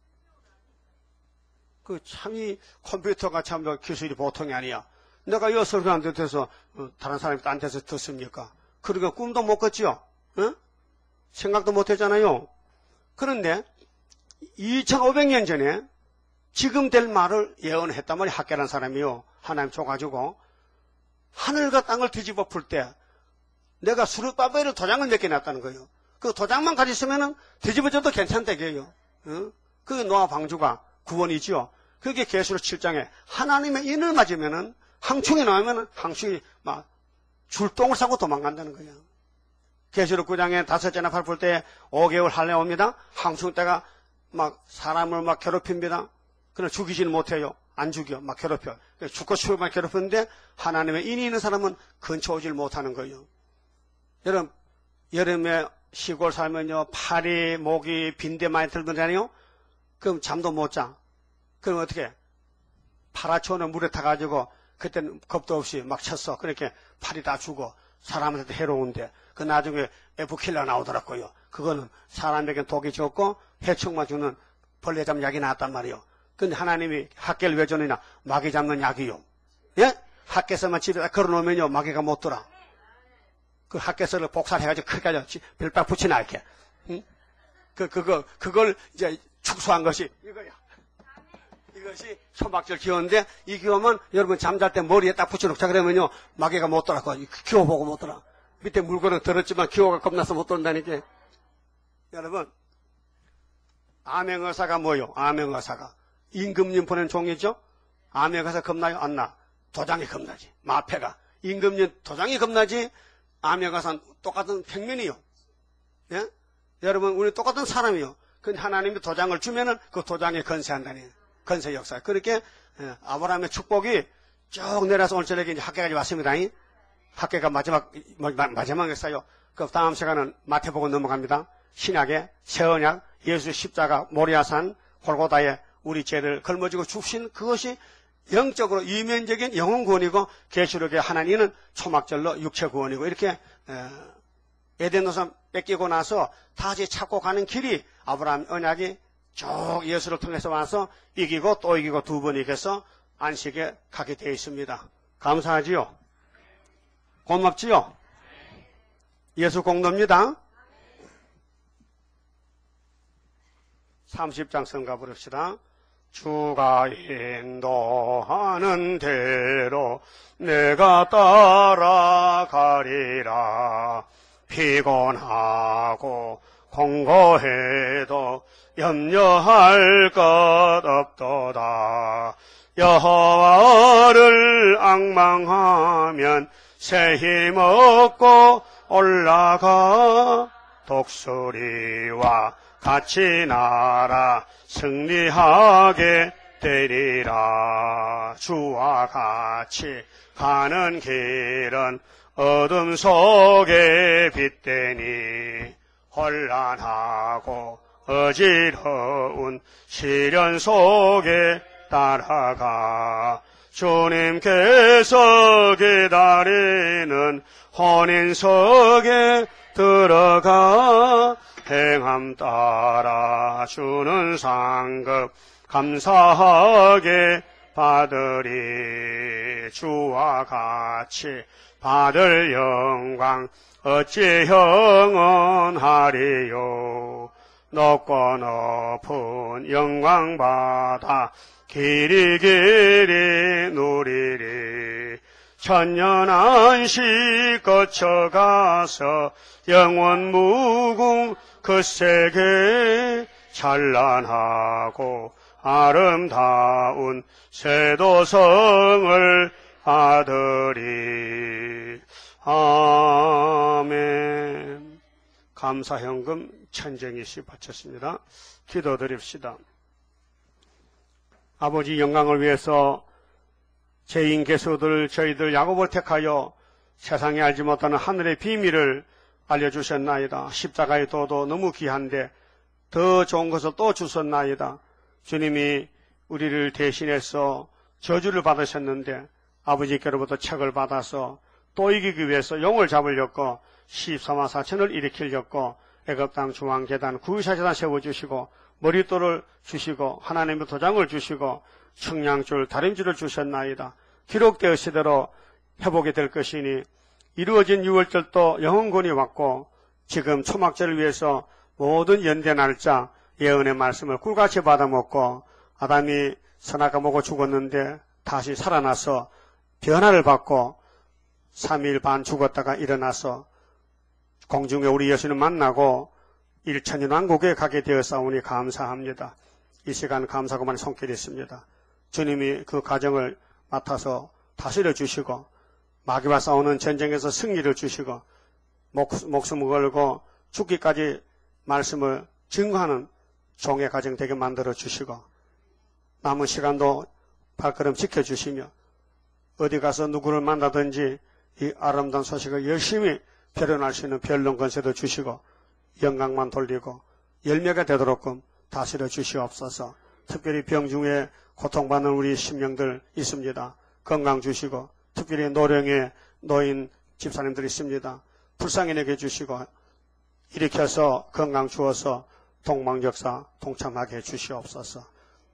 그 참이 컴퓨터가 참 기술이 보통이 아니야. 내가 이 설교 안 돼서 다른 사람이 딴 데서 듣습니까? 그러니까 꿈도 못 꿨죠? 어? 생각도 못 했잖아요. 그런데 이천오백 년 전에 지금 될 말을 예언했단 말이야. 학계라는 사람이요. 하나님 줘가지고 하늘과 땅을 뒤집어 풀 때 내가 스룹바벨을 도장을 몇 개 놨다는 거예요. 그 도장만 가지으면은 뒤집어져도 괜찮다게요. 어? 그게 노아 방주가 구원이지요. 그게 계시록 칠 장에 하나님의 인을 맞으면은 항충이 나오면은 항충이 막 줄똥을 싸고 도망간다는 거예요. 계시록 구 장에 다섯째나 팔풀 때 오 개월 할례 옵니다. 항충 때가 막 사람을 막 괴롭힙니다. 그러나 죽이지는 못해요. 안 죽여. 막 괴롭혀. 죽고 죽고만 괴롭히는데 하나님의 인이 있는 사람은 근처 오질 못하는 거예요. 여러분, 여름에 시골 살면요, 파리, 모기, 빈대 많이 들더라니요? 그럼 잠도 못 자. 그럼 어떻게? 파라초는 물에 타가지고, 그때는 겁도 없이 막 쳤어. 그렇게 파리 다 죽어. 사람한테 해로운데. 그 나중에 에프킬러 나오더라고요. 그거는 사람에게 독이 적고 해충만 주는 벌레 잡는 약이 나왔단 말이요. 근데 하나님이 학계를 왜 주느냐? 마귀 잡는 약이요. 예? 학계서만 집에다 걸어놓으면요, 마귀가 못 들어. 그 학계서를 복사해가지고 크게 가지고 별박 붙이나, 이렇게. 응? 그, 그거, 그걸 이제 축소한 것이 이거야. 이것이 소박절 기호인데, 이 기호면 여러분 잠잘 때 머리에 딱 붙여놓자 그러면요, 마귀가 못 들어가. 기호 보고 못 들어. 밑에 물건은 들었지만 기호가 겁나서 못 들어온다니까. 여러분, 암행어사가 뭐요? 암행어사가. 임금님 보낸 종이죠? 암행어사 겁나요? 안 나. 도장이 겁나지. 마패가. 임금님 도장이 겁나지. 암행어사는 똑같은 평면이요. 예? 여러분, 우리 똑같은 사람이요. 근데 하나님이 도장을 주면은 그 도장에 건세한다니. 건세 역사. 그렇게 예, 아브라함의 축복이 쭉 내려서 오늘 저녁에 이제 학계까지 왔습니다. 학계가 마지막 마지막 역사요. 그 다음 시간은 마태복음 넘어갑니다. 신약의 새 언약, 예수 십자가, 모리아산, 골고다에 우리 죄를 걸머지고 죽신 그것이 영적으로 이면적인 영혼 구원이고 계시록의 하나님은 초막절로 육체 구원이고 이렇게 에덴 동산 뺏기고 나서 다시 찾고 가는 길이 아브라함 언약이 쭉 예수를 통해서 와서 이기고 또 이기고 두 번 이겨서 안식에 가게 되어 있습니다. 감사하지요? 고맙지요? 예수 공도입니다. 삼십 장 성가 부릅시다. 주가 인도하는 대로 내가 따라가리라. 피곤하고 공고해도 염려할 것 없도다. 여호와를 앙망하면 새 힘 얻고 올라가. 독수리와 같이 날아 승리하게 되리라. 주와 같이 가는 길은 어둠 속에 빛되니 혼란하고 어지러운 시련 속에 따라가. 주님께서 기다리는 혼인석에 들어가. 행함 따라 주는 상급 감사하게 받으리. 주와 같이 받을 영광 어찌 영원하리요. 높고 높은 영광 받아 길이 길이 누리리. 천년 안식 거쳐가서 영원 무궁 그 세계 찬란하고 아름다운 세도성을 받으리. 아멘. 감사현금 천정이시 바쳤습니다. 기도드립시다. 아버지 영광을 위해서 죄인 개수들 저희들 야곱을 택하여 세상에 알지 못하는 하늘의 비밀을 알려주셨나이다. 십자가의 도도 너무 귀한데 더 좋은 것을 또 주셨나이다. 주님이 우리를 대신해서 저주를 받으셨는데 아버지께로부터 책을 받아서 또 이기기 위해서 용을 잡으려고 십삼만 사천을 일으키려고 애굽 땅 중앙 계단 구유사 제단 세워주시고 머릿돌을 주시고 하나님의 도장을 주시고 청량줄 다림줄을 주셨나이다. 기록되었으대로 회복이 될 것이니 이루어진 유월절도 영원권이 왔고 지금 초막절을 위해서 모든 연대 날짜 예언의 말씀을 꿀같이 받아먹고 아담이 선악과 먹고 죽었는데 다시 살아나서 변화를 받고 삼 일 반 죽었다가 일어나서 공중에 우리 예수님 만나고 일천년 왕국에 가게 되었사오니 감사합니다. 이 시간 감사고만 손길했습니다. 주님이 그 가정을 맡아서 다스려 주시고 마귀와 싸우는 전쟁에서 승리를 주시고 목, 목숨을 걸고 죽기까지 말씀을 증거하는 종의 가정 되게 만들어 주시고 남은 시간도 발걸음 지켜주시며 어디 가서 누구를 만나든지 이 아름다운 소식을 열심히 표현할 수 있는 변론 권세도 주시고 영광만 돌리고 열매가 되도록끔 다스려 주시옵소서. 특별히 병 중에 고통받는 우리 심령들 있습니다. 건강 주시고 특별히 노령의 노인 집사님들 있습니다. 불쌍히 여겨 주시고 일으켜서 건강 주어서 동방역사 동참하게 해주시옵소서.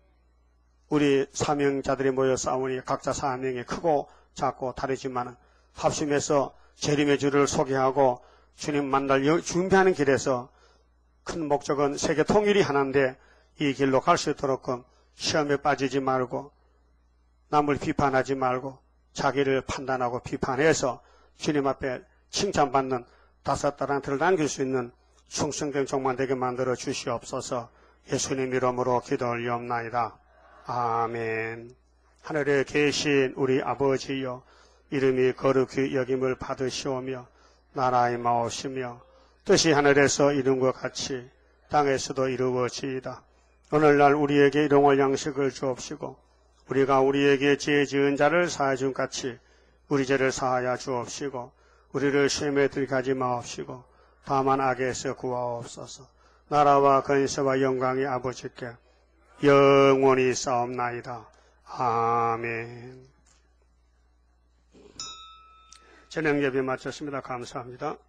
우리 사명자들이 모여 싸우니 각자 사명이 크고 작고 다르지만 합심해서 재림의 주를 소개하고 주님 만날 준비하는 길에서 큰 목적은 세계 통일이 하나인데 이 길로 갈 수 있도록 시험에 빠지지 말고 남을 비판하지 말고 자기를 판단하고 비판해서 주님 앞에 칭찬받는 다섯 달란트를 남길 수 있는 충성된 종만 되게 만들어 주시옵소서. 예수님 이름으로 기도 올리옵나이다. 아멘. 하늘에 계신 우리 아버지여, 이름이 거룩히 여김을 받으시오며 나라의 마오시며 뜻이 하늘에서 이룬 것 같이 땅에서도 이루어지이다. 오늘날 우리에게 일용할 양식을 주옵시고 우리가 우리에게 죄 지은 자를 사하여 준 같이 우리 죄를 사하여 주옵시고 우리를 시험에 들게 하지 마옵시고 다만 악에서 구하옵소서. 나라와 근세와 영광이 아버지께 영원히 싸움나이다. 아멘. 저녁 예배 마쳤습니다. 감사합니다.